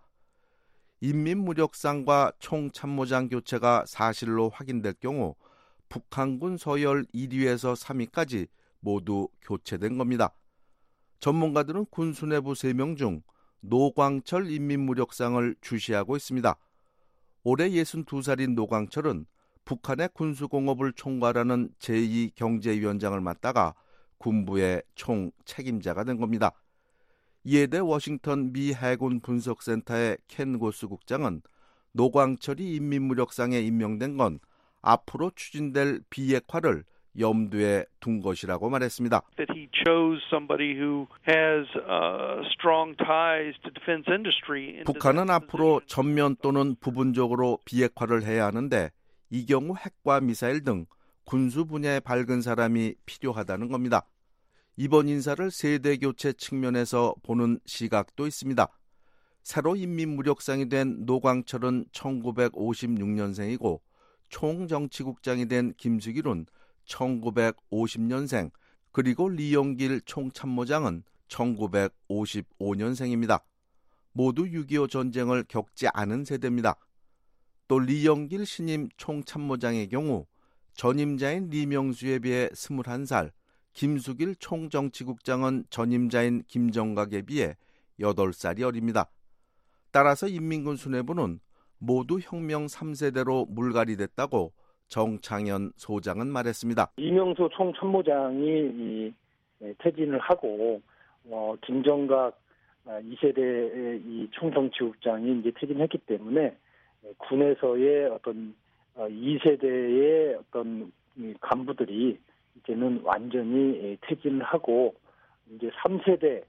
인민무력상과 총참모장 교체가 사실로 확인될 경우 북한군 서열 일 위에서 삼 위까지 모두 교체된 겁니다. 전문가들은 군수 내부 세 명 중 노광철 인민무력상을 주시하고 있습니다. 올해 예순두 살인 노광철은 북한의 군수공업을 총괄하는 제이 경제위원장을 맡다가 군부의 총 책임자가 된 겁니다. 이에 대해 워싱턴 미 해군 분석센터의 켄 고스 국장은 노광철이 인민무력상에 임명된 건 앞으로 추진될 비핵화를 염두에 둔 것이라고 말했습니다. That he chose somebody who has uh, strong ties to defense industry. 북한은 앞으로 전면 또는 부분적으로 비핵화를 해야 하는데 이 경우 핵과 미사일 등 군수 분야에 밝은 사람이 필요하다는 겁니다. 이번 인사를 세대 교체 측면에서 보는 시각도 있습니다. 새로 인민무력상이 된 노광철은 천구백오십육 년생이고 총정치국장이 된 김수길은 천구백오십 년생, 그리고 리영길 총참모장은 천구백오십오 년생입니다. 모두 육이오 전쟁을 겪지 않은 세대입니다. 또 리영길 신임 총참모장의 경우 전임자인 리명수에 비해 스물한 살, 김수길 총정치국장은 전임자인 김정각에 비해 여덟 살이 어립니다. 따라서 인민군 수뇌부는 모두 혁명 삼 세대로 물갈이됐다고 정창현 소장은 말했습니다. 이명수 총참모장이 퇴진을 하고 어, 김정각 이 세대의 이 총정치국장이 이제 퇴진했기 때문에 군에서의 어떤 이 세대의 어떤 간부들이 이제는 완전히 퇴진을 하고 이제 삼 세대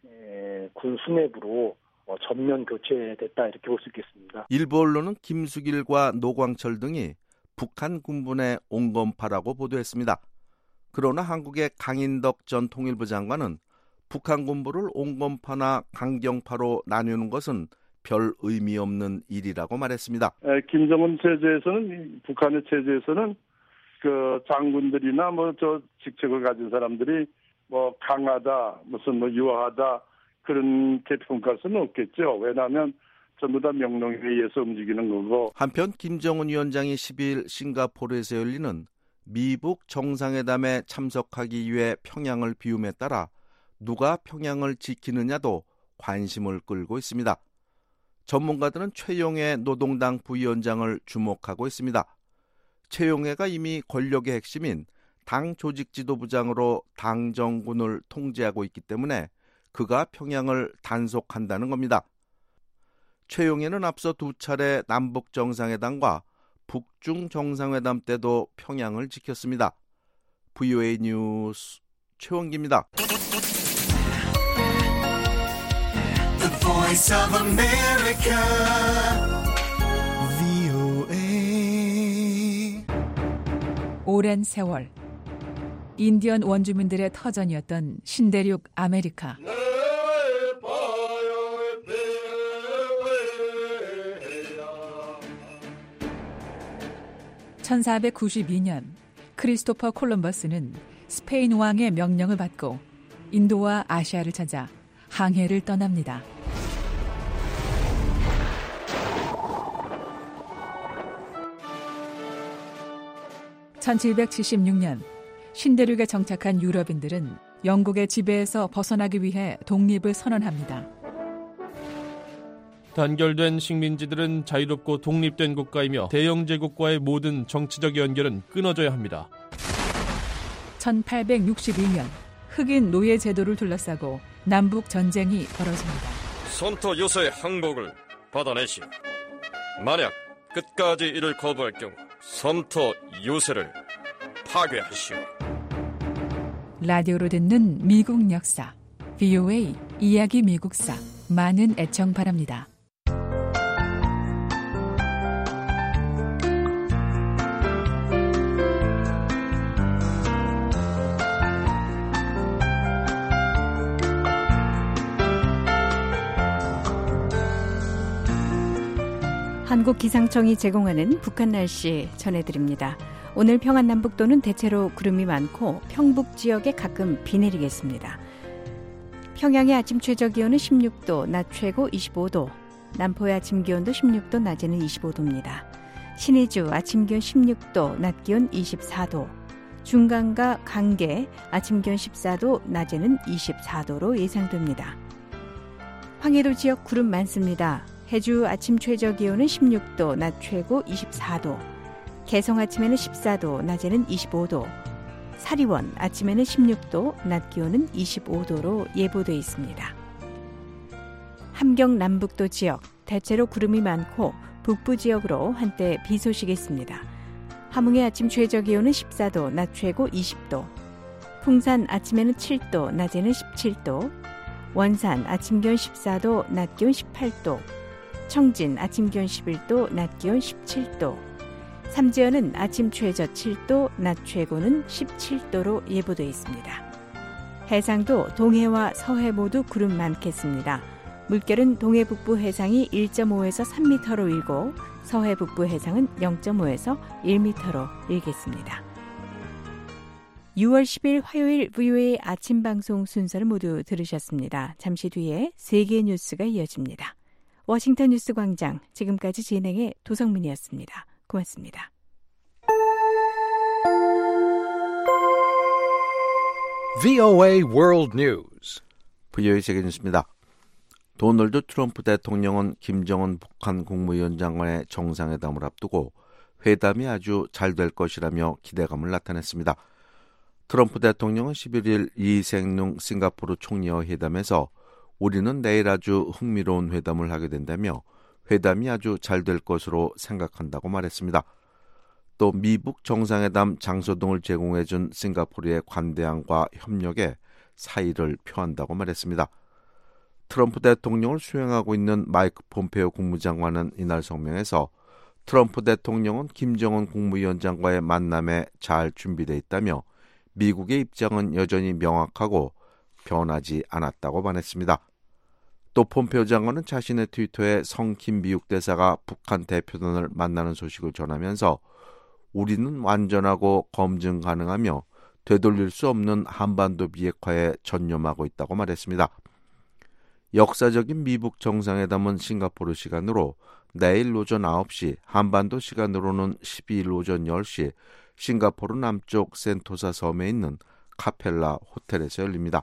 군 수뇌부로 전면 교체됐다, 이렇게 볼 수 있겠습니다. 일부 언론은 김수길과 노광철 등이 북한 군부의 온건파라고 보도했습니다. 그러나 한국의 강인덕 전 통일부 장관은 북한 군부를 온건파나 강경파로 나누는 것은 별 의미 없는 일이라고 말했습니다. 김정은 체제에서는, 북한의 체제에서는 그 장군들이나 뭐 저 직책을 가진 사람들이 뭐 강하다, 무슨 뭐 유하다, 그런 개평할 수는 없겠죠. 왜냐하면 전부 다 명령에 의해서 움직이는 거고. 한편 김정은 위원장이 십이일 싱가포르에서 열리는 미북 정상회담에 참석하기 위해 평양을 비움에 따라 누가 평양을 지키느냐도 관심을 끌고 있습니다. 전문가들은 최용해 노동당 부위원장을 주목하고 있습니다. 최용해가 이미 권력의 핵심인 당 조직지도부장으로 당정군을 통제하고 있기 때문에 그가 평양을 단속한다는 겁니다. 최용해는 앞서 두 차례 남북 정상회담과 북중 정상회담 때도 평양을 지켰습니다. 브이오에이 뉴스 최원기입니다. Voice of America, 브이오에이. 오랜 세월 인디언 원주민들의 터전이었던 신대륙 아메리카. 천사백구십이 년 크리스토퍼 콜럼버스는 스페인 왕의 명령을 받고 인도와 아시아를 찾아 항해를 떠납니다. 천칠백칠십육 년 신대륙에 정착한 유럽인들은 영국의 지배에서 벗어나기 위해 독립을 선언합니다. 단결된 식민지들은 자유롭고 독립된 국가이며 대영 제국과의 모든 정치적 연결은 끊어져야 합니다. 천팔백육십일 년 흑인 노예 제도를 둘러싸고 남북 전쟁이 벌어집니다. 선토 요새의 항복을 받아내시오. 만약 끝까지 이를 거부할 경우 선토 요새를 파괴하시오. 라디오로 듣는 미국 역사, 브이오에이 이야기 미국사, 많은 애청 바랍니다. 한국기상청이 제공하는 북한 날씨 전해드립니다. 오늘 평안남북도는 대체로 구름이 많고 평북 지역에 가끔 비 내리겠습니다. 평양의 아침 최저기온은 십육 도, 낮 최고 이십오 도, 남포의 아침 기온도 십육 도, 낮에는 이십오 도입니다. 신의주 아침 기온 십육 도, 낮 기온 이십사 도, 중강과 강계 아침 기온 십사 도, 낮에는 이십사 도로 예상됩니다. 황해도 지역 구름 많습니다. 해주 아침 최저기온은 십육 도, 낮 최고 이십사 도, 개성 아침에는 십사 도, 낮에는 이십오 도, 사리원 아침에는 십육 도, 낮 기온은 이십오 도로 예보돼 있습니다. 함경 남북도 지역 대체로 구름이 많고 북부 지역으로 한때 비 소식이 있습니다. 함흥의 아침 최저기온은 십사 도, 낮 최고 이십 도, 풍산 아침에는 칠 도, 낮에는 십칠 도, 원산 아침 기온 십사 도, 낮 기온 십팔 도, 청진 아침 기온 십일 도, 낮 기온 십칠 도, 삼지연은 아침 최저 칠 도, 낮 최고는 십칠 도로 예보되어 있습니다. 해상도 동해와 서해 모두 구름 많겠습니다. 물결은 동해 북부 해상이 일 점 오에서 삼 미터로 일고 서해 북부 해상은 영 점 오에서 일 미터로 일겠습니다. 유월 십일 화요일 브이오에이 아침 방송 순서를 모두 들으셨습니다. 잠시 뒤에 세계 뉴스가 이어집니다. 워싱턴 뉴스 광장, 지금까지 진행의 도성민이었습니다. 고맙습니다. 브이오에이 World News. 브이오에이 세계 뉴스입니다. 도널드 트럼프 대통령은 김정은 북한 국무위원장과의 정상회담을 앞두고 회담이 아주 잘 될 것이라며 기대감을 나타냈습니다. 트럼프 대통령은 십일 일 리생룽 싱가포르 총리와 회담에서 우리는 내일 아주 흥미로운 회담을 하게 된다며 회담이 아주 잘 될 것으로 생각한다고 말했습니다. 또 미북 정상회담 장소 등을 제공해준 싱가포르의 관대함과 협력에 사의를 표한다고 말했습니다. 트럼프 대통령을 수행하고 있는 마이크 폼페오 국무장관은 이날 성명에서 트럼프 대통령은 김정은 국무위원장과의 만남에 잘 준비되어 있다며 미국의 입장은 여전히 명확하고 변하지 않았다고 말했습니다. 또 폼페오 장관은 자신의 트위터에 성킴 미국 대사가 북한 대표단을 만나는 소식을 전하면서 우리는 완전하고 검증 가능하며 되돌릴 수 없는 한반도 비핵화에 전념하고 있다고 말했습니다. 역사적인 미북 정상회담은 싱가포르 시간으로 내일 오전 아홉 시, 한반도 시간으로는 십이 일 오전 열 시 싱가포르 남쪽 센토사 섬에 있는 카펠라 호텔에서 열립니다.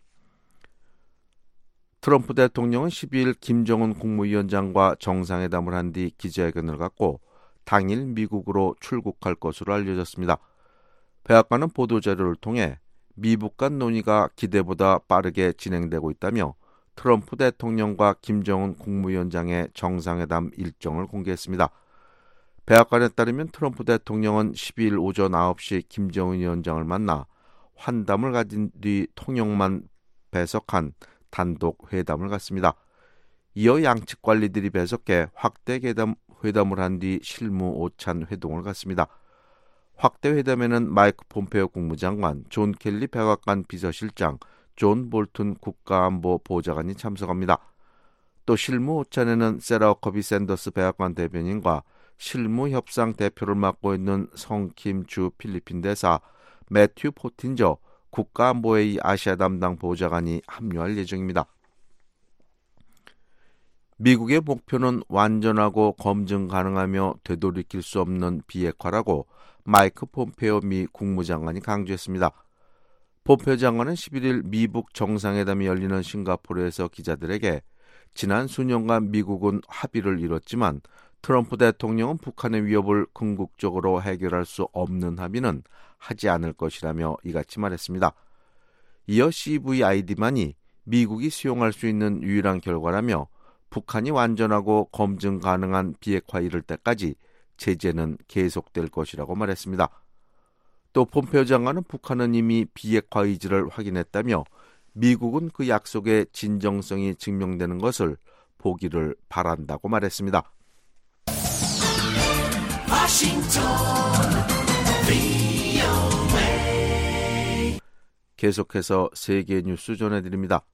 트럼프 대통령은 십이 일 김정은 국무위원장과 정상회담을 한 뒤 기자회견을 갖고 당일 미국으로 출국할 것으로 알려졌습니다. 백악관은 보도자료를 통해 미북 간 논의가 기대보다 빠르게 진행되고 있다며 트럼프 대통령과 김정은 국무위원장의 정상회담 일정을 공개했습니다. 백악관에 따르면 트럼프 대통령은 십이 일 오전 아홉 시 김정은 위원장을 만나 환담을 가진 뒤 통역만 배석한 단독 회담을 갖습니다. 이어 양측 관리들이 배석해 확대 회담, 회담을 한 뒤 실무 오찬 회동을 갖습니다. 확대 회담에는 마이크 폼페오 국무장관, 존 켈리 백악관 비서실장, 존 볼튼 국가안보 보좌관이 참석합니다. 또 실무 오찬에는 세라 허커비 샌더스 백악관 대변인과 실무 협상 대표를 맡고 있는 성킴 주 필리핀 대사, 매튜 포틴저 국가안보회의 아시아 담당 보좌관이 합류할 예정입니다. 미국의 목표는 완전하고 검증 가능하며 되돌이킬 수 없는 비핵화라고 마이크 폼페오 미 국무장관이 강조했습니다. 폼페오 장관은 십일 일 미북 정상회담이 열리는 싱가포르에서 기자들에게 지난 수년간 미국은 합의를 이뤘지만 트럼프 대통령은 북한의 위협을 궁극적으로 해결할 수 없는 합의는 하지 않을 것이라며 이같이 말했습니다. 이어 씨브이아이디만이 미국이 수용할 수 있는 유일한 결과라며 북한이 완전하고 검증 가능한 비핵화 이를 때까지 제재는 계속될 것이라고 말했습니다. 또 폼페오 장관은 북한은 이미 비핵화 의지를 확인했다며 미국은 그 약속의 진정성이 증명되는 것을 보기를 바란다고 말했습니다. 워싱턴 브이오에이 계속해서 세계 뉴스 전해드립니다.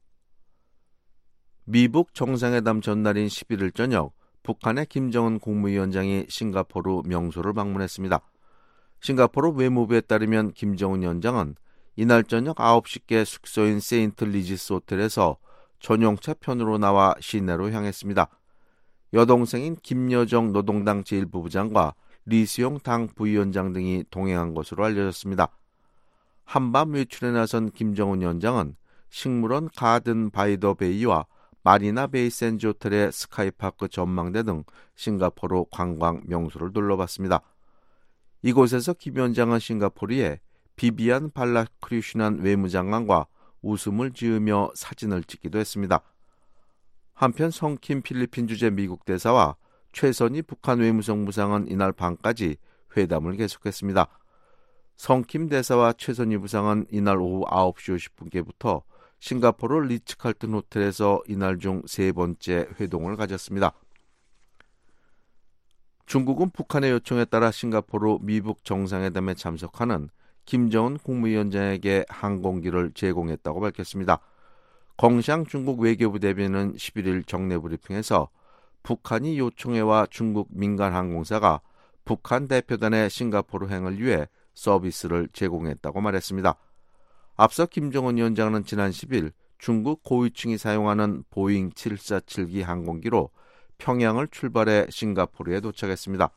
미북 정상회담 전날인 십일 일 저녁 북한의 김정은 국무위원장이 싱가포르 명소를 방문했습니다. 싱가포르 외무부에 따르면 김정은 위원장은 이날 저녁 아홉 시께 숙소인 세인트 리지스 호텔에서 전용차 편으로 나와 시내로 향했습니다. 여동생인 김여정 노동당 제일 부부장과 리수용 당 부위원장 등이 동행한 것으로 알려졌습니다. 한밤 외출에 나선 김정은 위원장은 식물원 가든 바이 더 베이와 마리나 베이 샌즈 호텔의 스카이파크 전망대 등 싱가포르 관광 명소를 둘러봤습니다. 이곳에서 김 위원장은 싱가포르에 비비안 발라크리슈난 외무장관과 웃음을 지으며 사진을 찍기도 했습니다. 한편 성킴 필리핀 주재 미국 대사와 최선희 북한 외무성부상은 이날 밤까지 회담을 계속했습니다. 성킴 대사와 최선희 부상은 이날 오후 아홉 시 오십 분께부터 싱가포르 리츠칼튼 호텔에서 이날 중 세 번째 회동을 가졌습니다. 중국은 북한의 요청에 따라 싱가포르 미북 정상회담에 참석하는 김정은 국무위원장에게 항공기를 제공했다고 밝혔습니다. 공샹 중국 외교부 대변인은 십일 일 정례 브리핑에서 북한이 요청해와 중국 민간 항공사가 북한 대표단의 싱가포르 행을 위해 서비스를 제공했다고 말했습니다. 앞서 김정은 위원장은 지난 십 일 중국 고위층이 사용하는 보잉 칠사칠기 항공기로 평양을 출발해 싱가포르에 도착했습니다.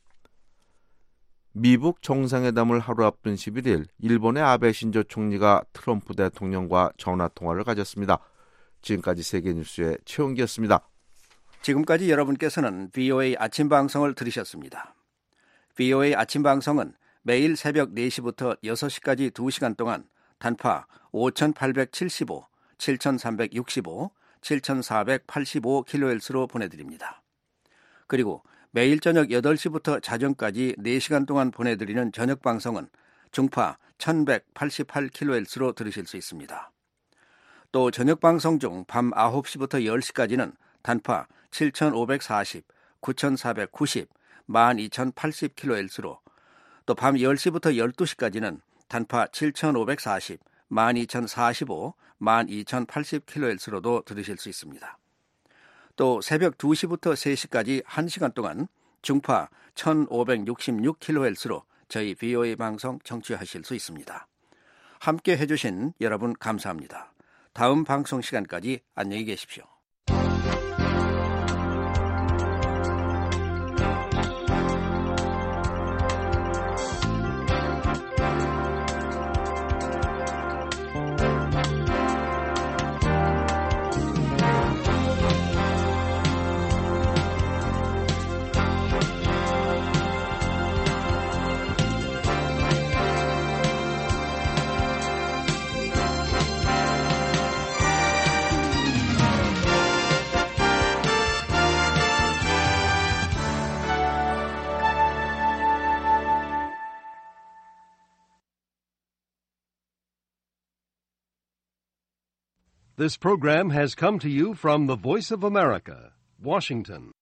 미북 정상회담을 하루 앞둔 십일 일 일본의 아베 신조 총리가 트럼프 대통령과 전화통화를 가졌습니다. 지금까지 세계뉴스의 최원기였습니다. 지금까지 여러분께서는 브이오에이 아침 방송을 들으셨습니다. 브이오에이 아침 방송은 매일 새벽 네 시부터 여섯 시까지 두 시간 동안 단파 오천팔백칠십오, 칠천삼백육십오, 칠천사백팔십오 킬로헤르츠로 보내드립니다. 그리고 매일 저녁 여덟 시부터 자정까지 네 시간 동안 보내드리는 저녁 방송은 중파 천백팔십팔 킬로헤르츠로 들으실 수 있습니다. 또 저녁 방송 중 밤 아홉 시부터 열 시까지는 단파 칠천오백사십, 구천사백구십, 만 이천팔십 킬로헤르츠로 또 밤 열 시부터 열두 시까지는 단파 칠천오백사십, 만 이천사십오, 만 이천팔십 킬로헤르츠로도 들으실 수 있습니다. 또 새벽 두 시부터 세 시까지 한 시간 동안 중파 천오백육십육 킬로헤르츠로 저희 브이오에이 방송 청취하실 수 있습니다. 함께 해주신 여러분 감사합니다. 다음 방송 시간까지 안녕히 계십시오. This program has come to you from the Voice of America, Washington.